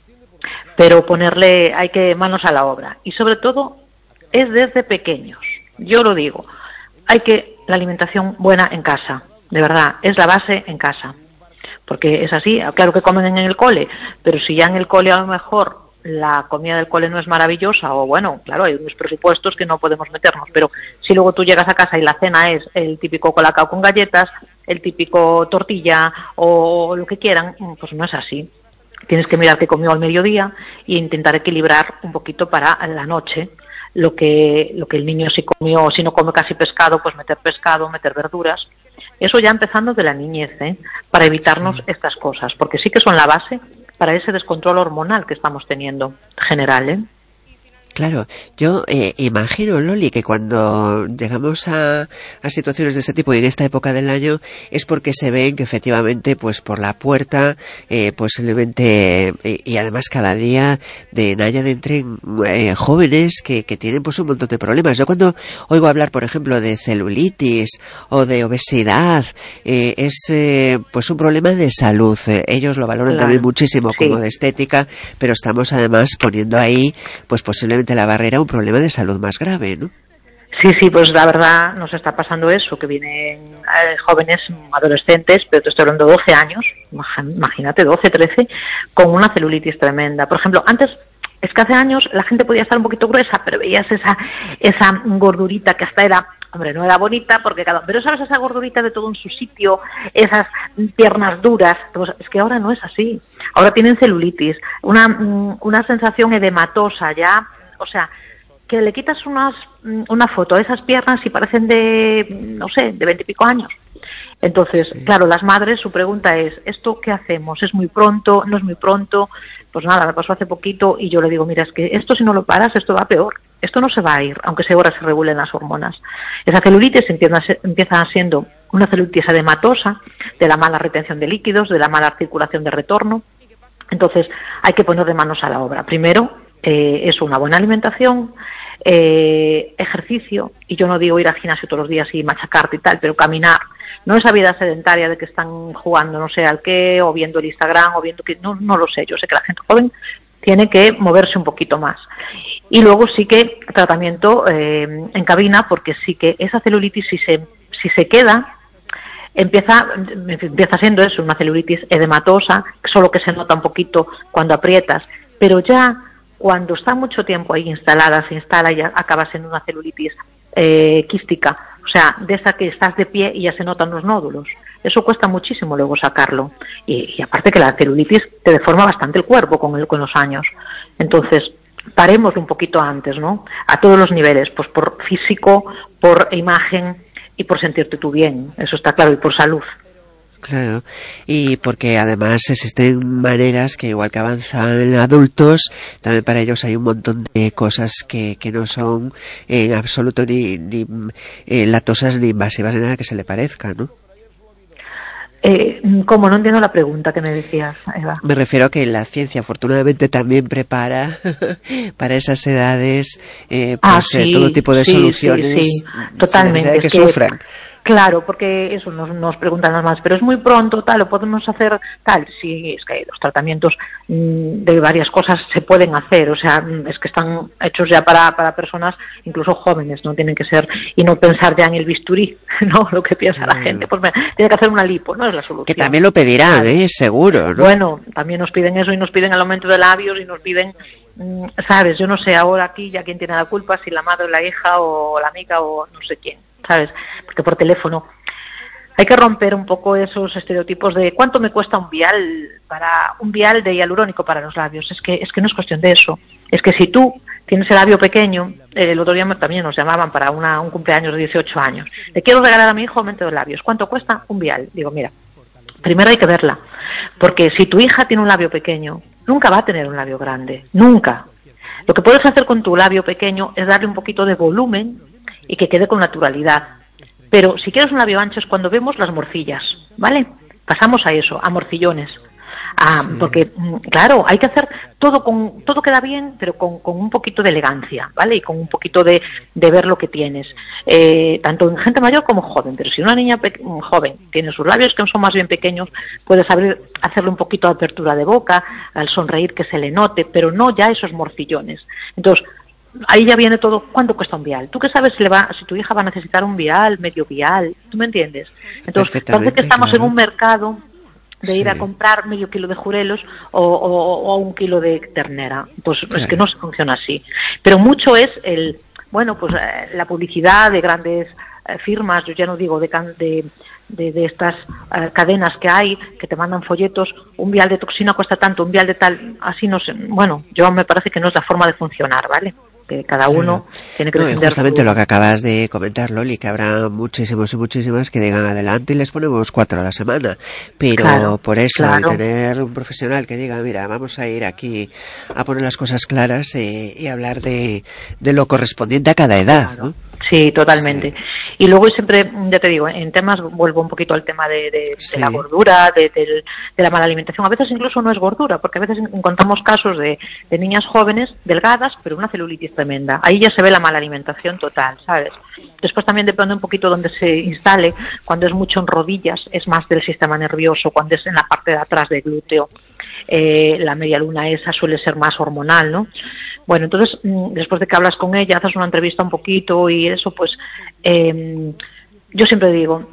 Pero ponerle, hay que manos a la obra. Y sobre todo, es desde pequeños. Yo lo digo, hay que, la alimentación buena en casa, de verdad, es la base en casa. Porque es así, claro que comen en el cole, pero si ya en el cole a lo mejor la comida del cole no es maravillosa, o bueno, claro, hay unos presupuestos que no podemos meternos, pero si luego tú llegas a casa y la cena es el típico colacao con galletas, el típico tortilla o lo que quieran, pues no es así. Tienes que mirar qué comió al mediodía e intentar equilibrar un poquito para la noche lo que lo que el niño si comió, si no come casi pescado, pues meter pescado, meter verduras. Eso ya empezando de la niñez, ¿eh? Para evitarnos sí. estas cosas, porque sí que son la base para ese descontrol hormonal que estamos teniendo general, ¿eh? Claro, yo eh, imagino, Loli, que cuando llegamos a, a situaciones de este tipo y en esta época del año es porque se ven que efectivamente, pues por la puerta, eh, posiblemente, eh, y además cada día de Naya de entren eh, jóvenes que, que tienen pues un montón de problemas. Yo cuando oigo hablar, por ejemplo, de celulitis o de obesidad, eh, es eh, pues un problema de salud. Eh, ellos lo valoran claro. también muchísimo como sí. de estética, pero estamos además poniendo ahí, pues posiblemente la barrera, un problema de salud más grave, ¿no? Sí, sí, pues la verdad nos está pasando eso, que vienen eh, jóvenes, adolescentes, pero te estoy hablando de doce años, imagínate, doce, trece, con una celulitis tremenda. Por ejemplo, antes, es que hace años la gente podía estar un poquito gruesa, pero veías esa, esa gordurita que hasta era, hombre, no era bonita, porque cada, pero sabes, esa gordurita de todo en su sitio, esas piernas duras, pues es que ahora no es así. Ahora tienen celulitis, una, una sensación edematosa ya. O sea, que le quitas unas, una foto a esas piernas y parecen de, no sé, de veintipico años. Entonces, sí. claro, las madres, su pregunta es, ¿esto qué hacemos? ¿Es muy pronto? ¿No es muy pronto? Pues nada, me pasó hace poquito y yo le digo, mira, es que esto si no lo paras, esto va peor. Esto no se va a ir, aunque se ahora se regulen las hormonas. Esa celulitis empieza, empieza siendo una celulitis edematosa, de la mala retención de líquidos, de la mala circulación de retorno. Entonces, hay que poner de manos a la obra. Primero, Eh, es una buena alimentación, eh, ejercicio, y yo no digo ir al gimnasio todos los días y machacarte y tal, pero caminar, no esa vida sedentaria de que están jugando no sé al qué, o viendo el Instagram, o viendo que, no, no lo sé, yo sé que la gente joven tiene que moverse un poquito más. Y luego sí que tratamiento eh, en cabina, porque sí que esa celulitis si se, si se queda, empieza, empieza siendo eso, una celulitis edematosa, solo que se nota un poquito cuando aprietas, pero ya cuando está mucho tiempo ahí instalada, se instala y acaba siendo una celulitis eh, quística, o sea, de esa que estás de pie y ya se notan los nódulos. Eso cuesta muchísimo luego sacarlo. Y, y aparte que la celulitis te deforma bastante el cuerpo con, el, con los años. Entonces, paremos un poquito antes, ¿no? A todos los niveles, pues por físico, por imagen y por sentirte tú bien, eso está claro, y por salud. Claro, y porque además existen maneras que igual que avanzan adultos, también para ellos hay un montón de cosas que, que no son en absoluto ni, ni eh, latosas ni invasivas ni nada que se le parezca, ¿no? Eh, ¿Cómo? No entiendo la pregunta que me decías, Eva. Me refiero a que la ciencia afortunadamente también prepara para esas edades eh, pues, ah, sí, eh, todo tipo de sí, soluciones sí, sí. Totalmente, sin que, que sufran. Claro, porque eso nos, nos preguntan las más, pero es muy pronto, tal, lo podemos hacer tal. Sí, es que los tratamientos mmm, de varias cosas se pueden hacer, o sea, es que están hechos ya para, para personas incluso jóvenes, no tienen que ser, y no pensar ya en el bisturí, ¿no? Lo que piensa la gente, pues me, tiene que hacer una lipo, no es la solución. Que también lo pedirán, ¿eh? Seguro, ¿no? Bueno, también nos piden eso y nos piden el aumento de labios y nos piden, mmm, sabes, yo no sé ahora aquí ya quién tiene la culpa, si la madre, la hija o la amiga o no sé quién. ¿Sabes? Porque por teléfono hay que romper un poco esos estereotipos de cuánto me cuesta un vial para un vial de hialurónico para los labios. Es que es que no es cuestión de eso. Es que si tú tienes el labio pequeño, el otro día también nos llamaban para una, un cumpleaños de dieciocho años. Le quiero regalar a mi hijo aumento de labios. ¿Cuánto cuesta un vial? Digo, mira, primero hay que verla, porque si tu hija tiene un labio pequeño, nunca va a tener un labio grande, nunca. Lo que puedes hacer con tu labio pequeño es darle un poquito de volumen y que quede con naturalidad. Pero si quieres un labio ancho es cuando vemos las morcillas, ¿vale? Pasamos a eso, a morcillones. Ah, sí. Porque, claro, hay que hacer todo con todo queda bien, pero con, con un poquito de elegancia, ¿vale? Y con un poquito de, de ver lo que tienes. Eh, tanto en gente mayor como joven. Pero si una niña pe- joven tiene sus labios que son más bien pequeños, puedes abrir, hacerle un poquito de apertura de boca, al sonreír que se le note, pero no ya esos morcillones. Entonces, ahí ya viene todo. ¿Cuánto cuesta un vial? ¿Tú qué sabes si le va, si tu hija va a necesitar un vial, medio vial? ¿Tú me entiendes? Entonces, parece que estamos claro. en un mercado de ir sí. a comprar medio kilo de jurelos o, o, o un kilo de ternera. Pues claro. es que no se funciona así. Pero mucho es el, bueno, pues eh, la publicidad de grandes eh, firmas, yo ya no digo de, de, de, de estas eh, cadenas que hay, que te mandan folletos, un vial de toxina cuesta tanto, un vial de tal, así no sé, bueno, yo me parece que no es la forma de funcionar, ¿vale? Que cada uno claro. tiene que no, defender justamente su... lo que acabas de comentar, Loli, que habrá muchísimos y muchísimas que digan adelante y les ponemos cuatro a la semana, pero claro, por eso claro. el tener un profesional que diga, mira, vamos a ir aquí a poner las cosas claras eh, y hablar de, de lo correspondiente a cada edad, claro. ¿no? Sí, totalmente. Sí. Y luego siempre, ya te digo, en temas, vuelvo un poquito al tema de, de, sí. de la gordura, de, de, de la mala alimentación. A veces incluso no es gordura, porque a veces encontramos casos de, de niñas jóvenes, delgadas, pero una celulitis tremenda. Ahí ya se ve la mala alimentación total, ¿sabes? Después también depende un poquito donde se instale. Cuando es mucho en rodillas, es más del sistema nervioso. Cuando es en la parte de atrás del glúteo, eh, la media luna esa suele ser más hormonal, ¿no? Bueno, entonces, después de que hablas con ella, haces una entrevista un poquito y eso, pues, eh, yo siempre digo,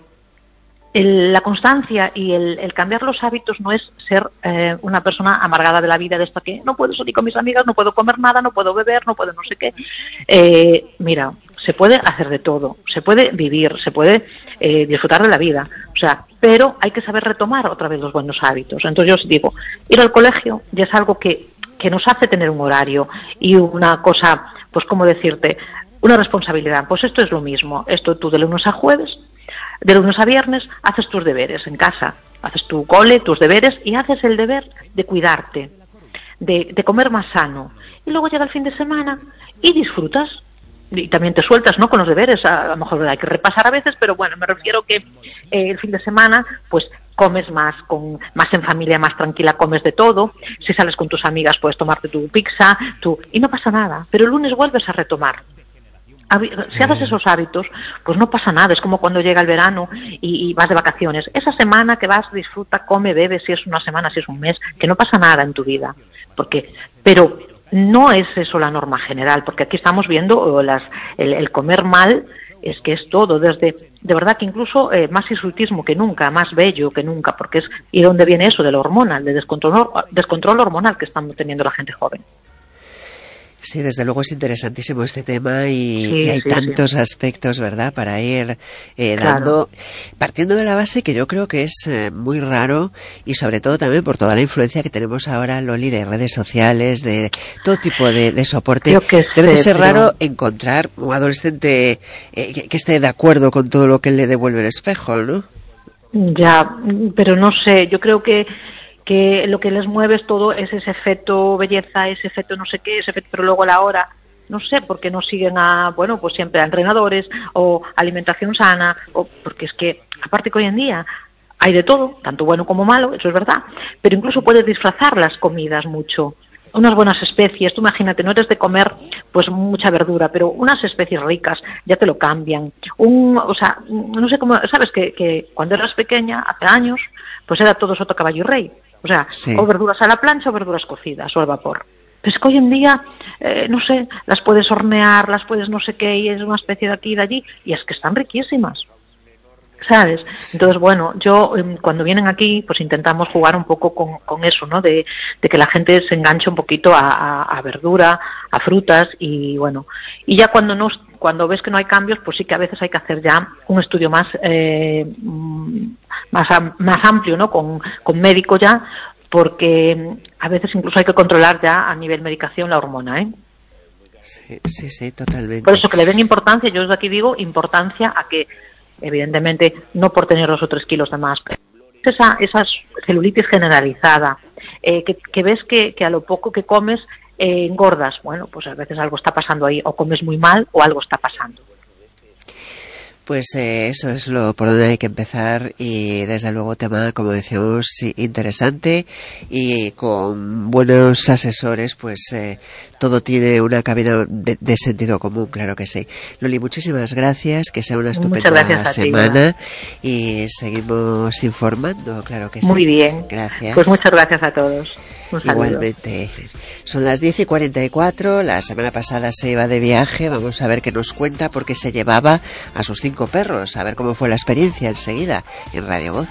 el, la constancia y el, el cambiar los hábitos no es ser eh, una persona amargada de la vida, de esta que no puedo salir con mis amigas, no puedo comer nada, no puedo beber, no puedo no sé qué. Eh, mira, se puede hacer de todo, se puede vivir, se puede eh, disfrutar de la vida, o sea, pero hay que saber retomar otra vez los buenos hábitos. Entonces yo os digo, ir al colegio ya es algo que que nos hace tener un horario y una cosa, pues cómo decirte, una responsabilidad. Pues esto es lo mismo, esto tú de lunes a jueves, de lunes a viernes, haces tus deberes en casa, haces tu cole, tus deberes y haces el deber de cuidarte, de, de comer más sano. Y luego llega el fin de semana y disfrutas. Y también te sueltas, ¿no?, con los deberes. A, a lo mejor hay que repasar a veces, pero bueno, me refiero que eh, el fin de semana, pues comes más, con más en familia, más tranquila, comes de todo. Si sales con tus amigas, puedes tomarte tu pizza, tu... y no pasa nada. Pero el lunes vuelves a retomar. Si haces esos hábitos, pues no pasa nada. Es como cuando llega el verano y, y vas de vacaciones. Esa semana que vas, disfruta, come, bebe, si es una semana, si es un mes, que no pasa nada en tu vida. Porque, pero no es eso la norma general, porque aquí estamos viendo las, el, el comer mal. Es que es todo, desde, de verdad que incluso eh, más insultismo que nunca, más bello que nunca, porque es, ¿y dónde viene eso? De lo hormonal, de descontrol, descontrol hormonal que están teniendo la gente joven. Sí, desde luego es interesantísimo este tema y, sí, y hay sí, tantos sí. aspectos, ¿verdad?, para ir eh, dando, claro. partiendo de la base que yo creo que es eh, muy raro y sobre todo también por toda la influencia que tenemos ahora, Loli, de redes sociales, de todo tipo de, de soporte. Debe sé, ser pero... raro encontrar un adolescente eh, que, que esté de acuerdo con todo lo que le devuelve el espejo, ¿no? Ya, pero no sé, yo creo que que lo que les mueve es todo, es ese efecto belleza, ese efecto no sé qué, ese efecto, pero luego a la hora, no sé, por qué no siguen a, bueno, pues siempre a entrenadores o alimentación sana, o porque es que, aparte que hoy en día hay de todo, tanto bueno como malo, eso es verdad, pero incluso puedes disfrazar las comidas mucho. Unas buenas especies, tú imagínate, no eres de comer pues mucha verdura, pero unas especies ricas ya te lo cambian. Un, o sea, no sé cómo, sabes que, que cuando eras pequeña, hace años, pues era todo soto, caballo y rey. O sea, sí. o verduras a la plancha o verduras cocidas o al vapor. Pero es que hoy en día, eh, no sé, las puedes hornear, las puedes no sé qué, y es una especie de aquí y de allí, y es que están riquísimas. ¿Sabes? Entonces, bueno, yo cuando vienen aquí, pues intentamos jugar un poco con, con eso, ¿no? De, de que la gente se enganche un poquito a, a, a verdura, a frutas y bueno. Y ya cuando nos, cuando ves que no hay cambios, pues sí que a veces hay que hacer ya un estudio más, eh, más, más amplio, ¿no? Con, con médico ya, porque a veces incluso hay que controlar ya a nivel medicación la hormona, ¿eh? Sí, sí, sí, totalmente. Por eso que le den importancia, yo desde aquí digo importancia a que evidentemente no por tener dos o tres kilos de más, esa, esa celulitis generalizada, eh, que, que ves que, que a lo poco que comes eh, engordas, bueno, pues a veces algo está pasando ahí, o comes muy mal o algo está pasando. Pues eh, eso es lo por donde hay que empezar, y desde luego tema, como decíamos, interesante, y con buenos asesores pues eh, todo tiene una cabida de, de sentido común, claro que sí. Loli, muchísimas gracias, que sea una estupenda semana ti, y seguimos informando, claro que sí. Muy bien. Gracias. Pues muchas gracias a todos. Igualmente. Son las diez y cuarenta y cuatro. La semana pasada se iba de viaje. Vamos a ver qué nos cuenta, porque se llevaba a sus cinco perros. A ver cómo fue la experiencia enseguida en Radio Voz.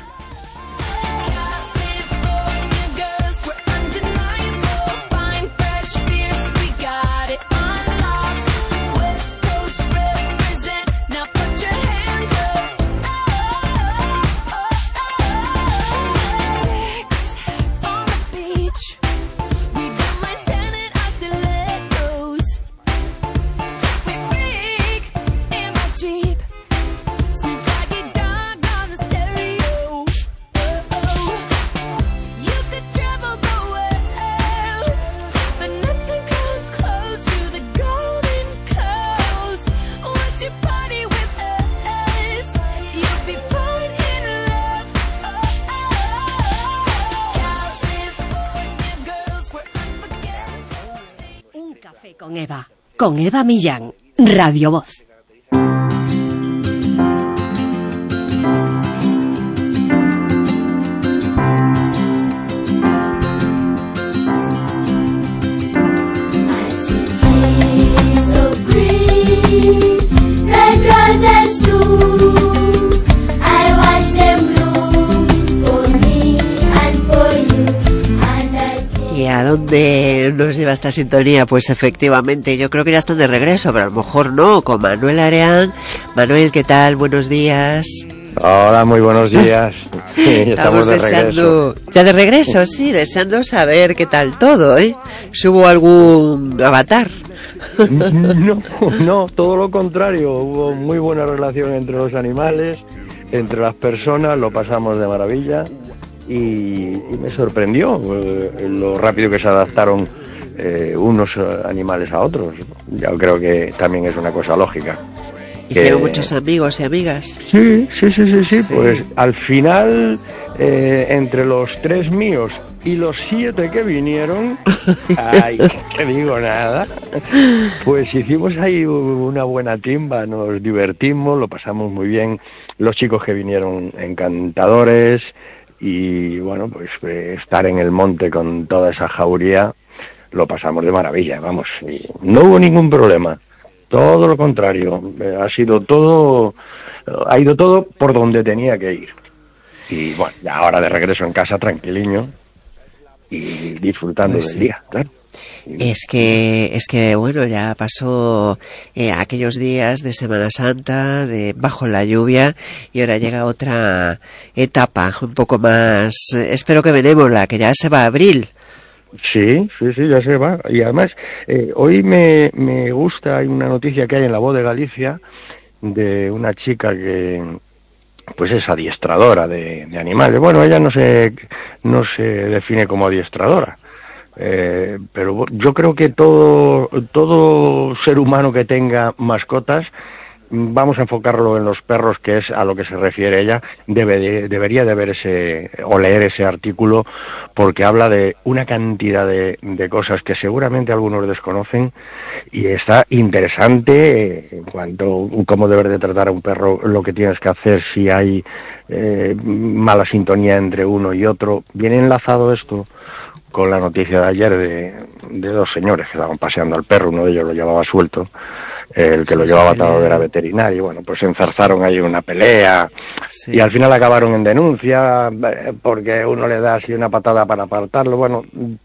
Con Eva, con Eva Millán, Radio Voz. ¿Y a dónde nos lleva esta sintonía? Pues efectivamente, yo creo que ya están de regreso, pero a lo mejor no, con Manuel Areán. Manuel, ¿qué tal? Buenos días. Hola, muy buenos días. Sí, estamos, estamos de deseando, regreso. ya de regreso, sí, deseando saber qué tal todo, ¿eh? Si hubo algún avatar. No, no, todo lo contrario. Hubo muy buena relación entre los animales, entre las personas, lo pasamos de maravilla. Y, y me sorprendió eh, lo rápido que se adaptaron eh, unos animales a otros. Yo creo que también es una cosa lógica. ¿Hicieron que... muchos amigos y amigas? Sí, sí, sí, sí, sí. Sí. Pues al final, eh, entre los tres míos y los siete que vinieron, ay, que digo nada, pues hicimos ahí una buena timba, nos divertimos, lo pasamos muy bien. Los chicos que vinieron encantadores. Y bueno, pues eh, estar en el monte con toda esa jauría lo pasamos de maravilla, vamos, y no hubo ningún problema, todo lo contrario, eh, ha sido todo, ha ido todo por donde tenía que ir. Y bueno, ya ahora de regreso en casa tranquiliño y disfrutando pues del sí. día, claro. Es que, es que bueno, ya pasó eh, aquellos días de Semana Santa, de bajo la lluvia, y ahora llega otra etapa, un poco más, eh, espero que benévola, que ya se va a abril. Sí, sí, sí, ya se va. Y además, eh, hoy me, me gusta, hay una noticia que hay en La Voz de Galicia, de una chica que pues es adiestradora de, de animales. Bueno, ella no se, no se define como adiestradora. Eh, pero yo creo que todo todo ser humano que tenga mascotas, vamos a enfocarlo en los perros, que es a lo que se refiere ella, debe de, debería de ver ese o leer ese artículo, porque habla de una cantidad de, de cosas que seguramente algunos desconocen, y está interesante en cuanto a cómo deber de tratar a un perro, lo que tienes que hacer si hay eh, mala sintonía entre uno y otro. Viene enlazado esto con la noticia de ayer de, de dos señores que estaban paseando al perro, uno de ellos lo llevaba suelto, el que sí, lo llevaba atado era veterinario, bueno, pues se enzarzaron ahí una pelea, sí. Y al final acabaron en denuncia, porque uno le da así una patada para apartarlo. Bueno,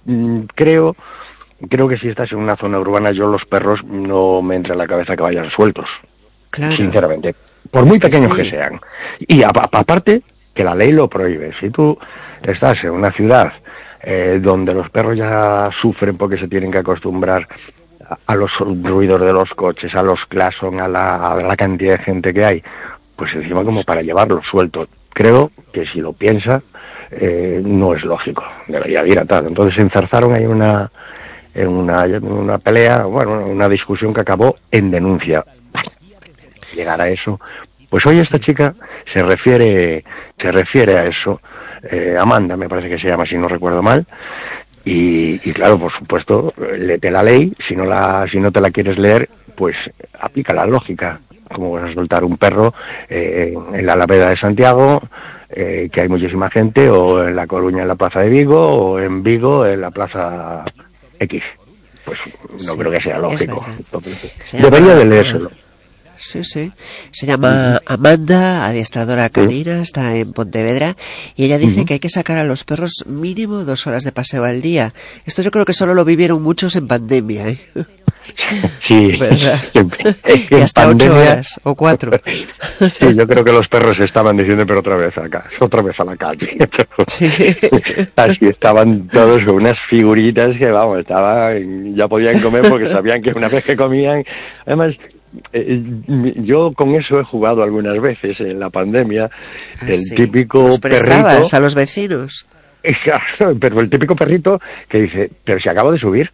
creo, creo que si estás en una zona urbana, yo los perros no me entra en la cabeza que vayan sueltos, claro. Sinceramente, por muy es pequeños que, sí. que sean. Y a, a, aparte, que la ley lo prohíbe. Si tú estás en una ciudad Eh, donde los perros ya sufren porque se tienen que acostumbrar a, a los ruidos de los coches, a los claxon, a la, a la cantidad de gente que hay, pues encima como para llevarlos sueltos. Creo que si lo piensa, eh, no es lógico, debería ir atado. Entonces se enzarzaron ahí una en una, en una pelea, bueno, una discusión que acabó en denuncia. Llegar a eso, pues hoy esta chica se refiere, se refiere a eso, eh, Amanda me parece que se llama, si no recuerdo mal, y, y claro, por supuesto, léete la ley, si no la, si no te la quieres leer, pues aplica la lógica. Como vas a soltar un perro eh, en la Alameda de Santiago, eh, que hay muchísima gente, o en La Coruña en la Plaza de Vigo, o en Vigo en la Plaza X. Pues no sí, creo que sea lógico. Debería de leérselo. Sí, sí. Se llama Amanda, adiestradora canina, sí. Está en Pontevedra, y ella dice uh-huh. que hay que sacar a los perros mínimo dos horas de paseo al día. Esto yo creo que solo lo vivieron muchos en pandemia, ¿eh? Sí, y hasta pandemia, ocho horas o cuatro. Sí, yo creo que los perros estaban diciendo, pero otra vez acá, otra vez a la calle. Sí. Así estaban todos con unas figuritas que, vamos, estaban, ya podían comer porque sabían que una vez que comían, además, eh, yo con eso he jugado algunas veces en la pandemia, ah, el sí. típico ¿Los prestabas perrito a los vecinos? Pero el típico perrito que dice, pero si acabo de subir,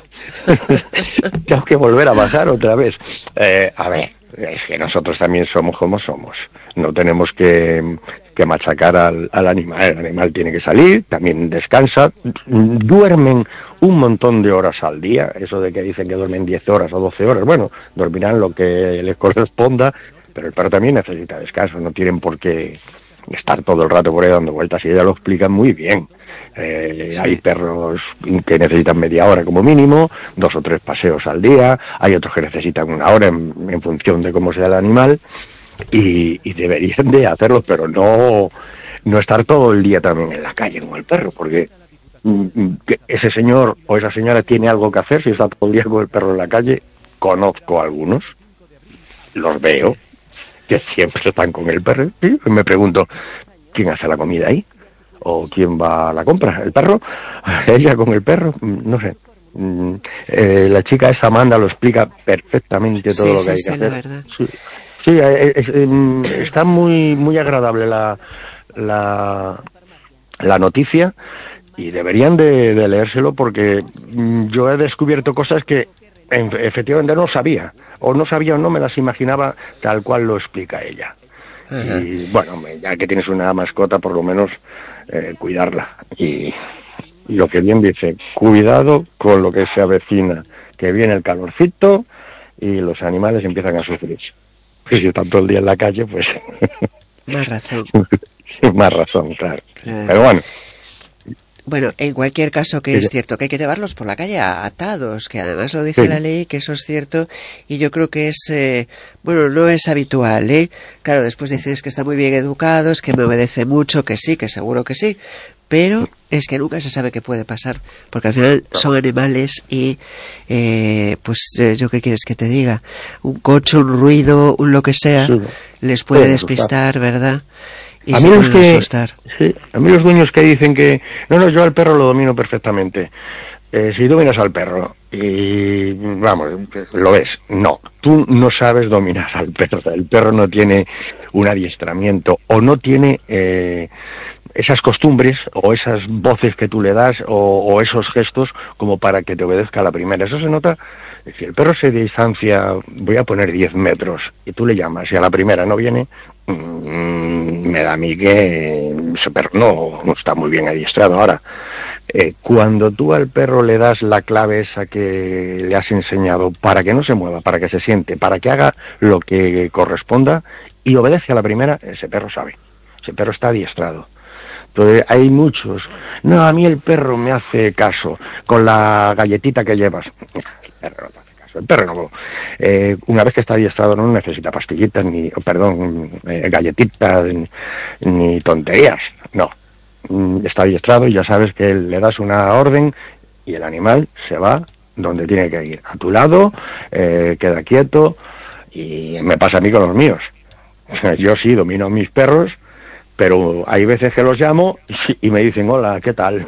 tengo que volver a bajar otra vez. Eh, a ver, es que nosotros también somos como somos. No tenemos que, que machacar al, al animal. El animal tiene que salir, también descansa. Duermen un montón de horas al día. Eso de que dicen que duermen diez horas o doce horas. Bueno, dormirán lo que les corresponda, pero el perro también necesita descanso. No tienen por qué estar todo el rato por ahí dando vueltas, y ella lo explica muy bien. Eh, sí. Hay perros que necesitan media hora como mínimo, dos o tres paseos al día, hay otros que necesitan una hora en, en función de cómo sea el animal, y, y deberían de hacerlo, pero no, no estar todo el día también en la calle con el perro, porque que ese señor o esa señora tiene algo que hacer si está todo el día con el perro en la calle. Conozco a algunos, los veo, que siempre están con el perro, y me pregunto, ¿quién hace la comida ahí? ¿O quién va a la compra? ¿El perro? ¿Ella con el perro? No sé. Eh, la chica esa Amanda lo explica perfectamente todo sí, lo que sí, hay sí, que hacer. Verdad. Sí, sí es, es, es, está muy muy agradable la la, la noticia, y deberían de, de leérselo, porque yo he descubierto cosas que efectivamente no sabía, o no sabía o no me las imaginaba tal cual lo explica ella. Ajá. Y bueno, ya que tienes una mascota, por lo menos eh, cuidarla. Y, y lo que bien dice, cuidado con lo que se avecina, que viene el calorcito y los animales empiezan a sufrir. Pues si están todo el día en la calle, pues... Más razón. Más razón, claro. claro. Pero bueno. Bueno, en cualquier caso, que es cierto que hay que llevarlos por la calle atados, que además lo dice sí. la ley, que eso es cierto, y yo creo que es, eh, bueno, no es habitual, ¿eh? Claro, después dices que está muy bien educados, que me obedece mucho, que sí, que seguro que sí, pero es que nunca se sabe qué puede pasar, porque al final son animales y, eh, pues, eh, yo qué quieres que te diga, un coche, un ruido, un lo que sea, sí. les puede sí, despistar, ¿verdad? Y a mí, los que, sí, a mí los dueños que dicen que no, no, yo al perro lo domino perfectamente. Eh, si dominas al perro y vamos, lo ves, no, tú no sabes dominar al perro. El perro no tiene un adiestramiento o no tiene eh, esas costumbres o esas voces que tú le das o, o esos gestos como para que te obedezca a la primera. Eso se nota. Si el perro se distancia, voy a poner diez metros, y tú le llamas y a la primera no viene, mmm, me da a mí que ese perro no, no está muy bien adiestrado. Ahora, eh, cuando tú al perro le das la clave esa que le has enseñado para que no se mueva, para que se siente, para que haga lo que corresponda y obedece a la primera, ese perro sabe, ese perro está adiestrado. Entonces hay muchos, no, a mí el perro me hace caso con la galletita que llevas. El perro no hace caso, el perro no. Eh, una vez que está adiestrado no necesita pastillitas, ni, perdón, eh, galletitas, ni, ni tonterías, no. Está adiestrado y ya sabes que le das una orden y el animal se va donde tiene que ir, a tu lado, eh, queda quieto, y me pasa a mí con los míos. Yo sí domino a mis perros, pero hay veces que los llamo y me dicen, hola, ¿qué tal?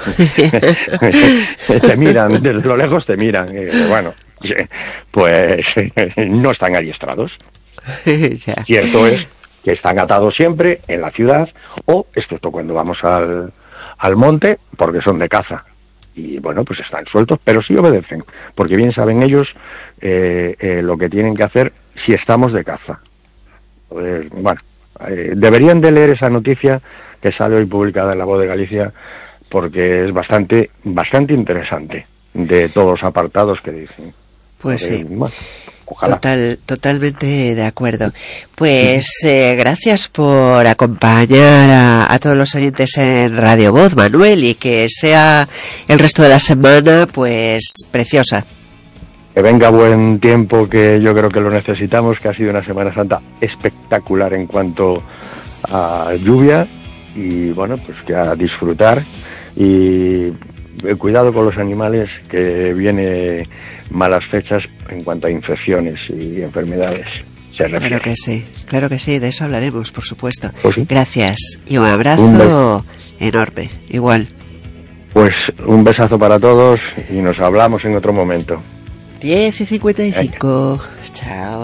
Te miran, desde lo lejos te miran. Y bueno, pues no están adiestrados. Cierto es que están atados siempre en la ciudad, o excepto cuando vamos al, al monte, porque son de caza. y bueno, pues están sueltos, pero sí obedecen, porque bien saben ellos eh, eh, lo que tienen que hacer si estamos de caza. Pues, bueno, eh, deberían de leer esa noticia que sale hoy publicada en La Voz de Galicia, porque es bastante, bastante interesante, de todos los apartados que dicen. Pues eh, sí. Bueno, ojalá. Total, totalmente de acuerdo. Pues eh, gracias por acompañar a, a todos los oyentes en Radio Voz, Manuel, y que sea el resto de la semana pues preciosa. Que venga buen tiempo, que yo creo que lo necesitamos, que ha sido una Semana Santa espectacular en cuanto a lluvia, y bueno, pues que a disfrutar, y cuidado con los animales, que viene malas fechas en cuanto a infecciones y enfermedades se refiere. Claro que sí, claro que sí, de eso hablaremos, por supuesto. Pues sí. Gracias y un abrazo Un enorme, igual. Pues un besazo para todos y nos hablamos en otro momento. diez y cincuenta y cinco. Venga. Chao.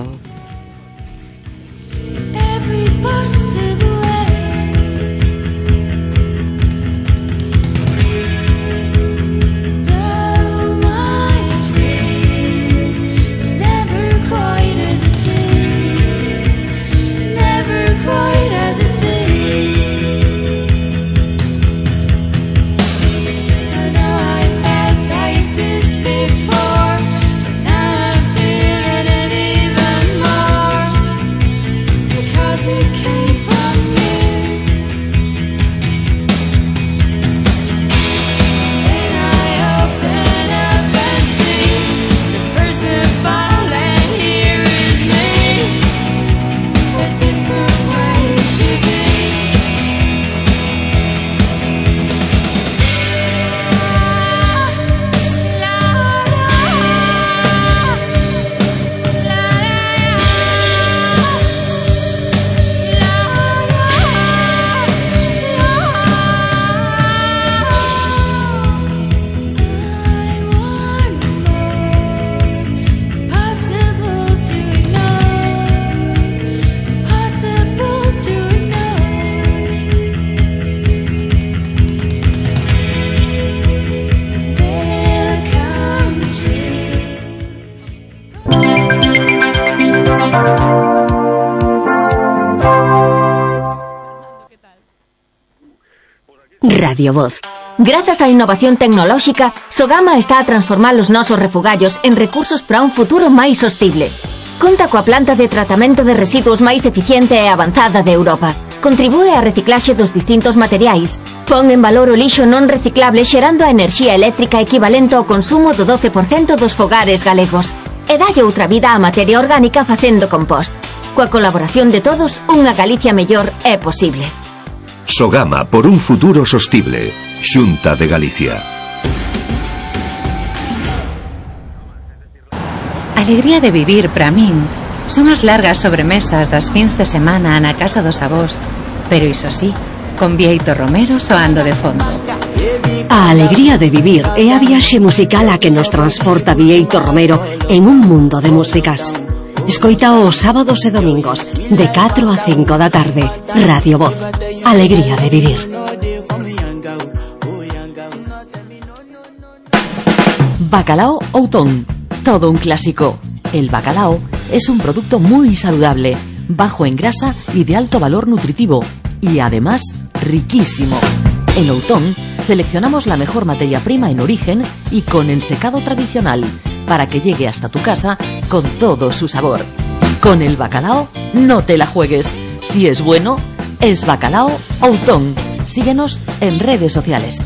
Radio Voz. Grazas á innovación tecnolóxica, Sogama está a transformar os nosos refugallos en recursos para un futuro máis sostible. Conta coa planta de tratamento de residuos máis eficiente e avanzada de Europa. Contribúe á reciclaxe dos distintos materiais. Pon en valor o lixo non reciclable xerando a enerxía eléctrica equivalente ao consumo do doce por cento dos fogares galegos. E dalle outra vida á materia orgánica facendo compost. Coa colaboración de todos, unha Galicia mellor é posible. Sogama por un futuro sostible. Xunta de Galicia. Alegría de vivir para min son as largas sobremesas das fins de semana na casa dos avós, pero iso sí, con Bieito Romero soando de fondo. A alegría de vivir é a viaxe musical a que nos transporta Bieito Romero en un mundo de músicas. Escoita os sábados e domingos de catro a cinco da tarde. Radio Voz. Alegría de vivir. Bacalao Outón. Todo un clásico. El bacalao es un producto muy saludable, bajo en grasa y de alto valor nutritivo, y además riquísimo. En Outón seleccionamos la mejor materia prima en origen y con ensecado tradicional, para que llegue hasta tu casa con todo su sabor. Con el bacalao no te la juegues. Si es bueno, es Bacalao Outón. Síguenos en redes sociales.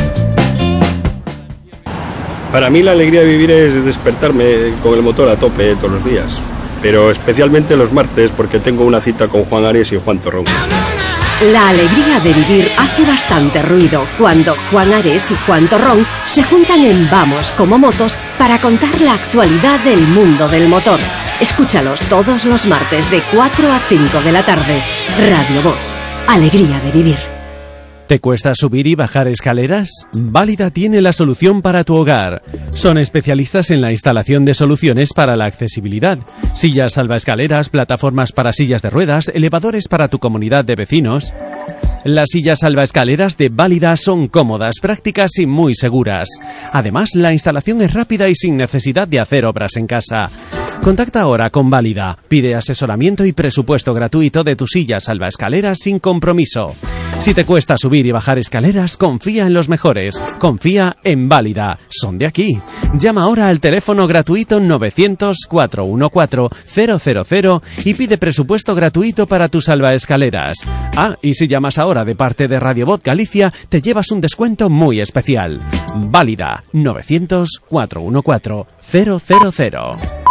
Para mí la alegría de vivir es despertarme con el motor a tope todos los días, pero especialmente los martes porque tengo una cita con Juan Ares y Juan Torrón. La alegría de vivir hace bastante ruido cuando Juan Ares y Juan Torrón se juntan en Vamos como Motos para contar la actualidad del mundo del motor. Escúchalos todos los martes de cuatro a cinco de la tarde. Radio Voz. Alegría de vivir. ¿Te cuesta subir y bajar escaleras? Válida tiene la solución para tu hogar. Son especialistas en la instalación de soluciones para la accesibilidad. Sillas salvaescaleras, plataformas para sillas de ruedas, elevadores para tu comunidad de vecinos. Las sillas salvaescaleras de Válida son cómodas, prácticas y muy seguras. Además, la instalación es rápida y sin necesidad de hacer obras en casa. Contacta ahora con Válida. Pide asesoramiento y presupuesto gratuito de tu silla salvaescaleras sin compromiso. Si te cuesta subir y bajar escaleras, confía en los mejores. Confía en Válida. Son de aquí. Llama ahora al teléfono gratuito novecientos, cuatrocientos catorce, cero cero cero y pide presupuesto gratuito para tus salvaescaleras. Ah, y si llamas ahora de parte de Radio Voz Galicia, te llevas un descuento muy especial. Válida. novecientos, cuatrocientos catorce, cero cero cero.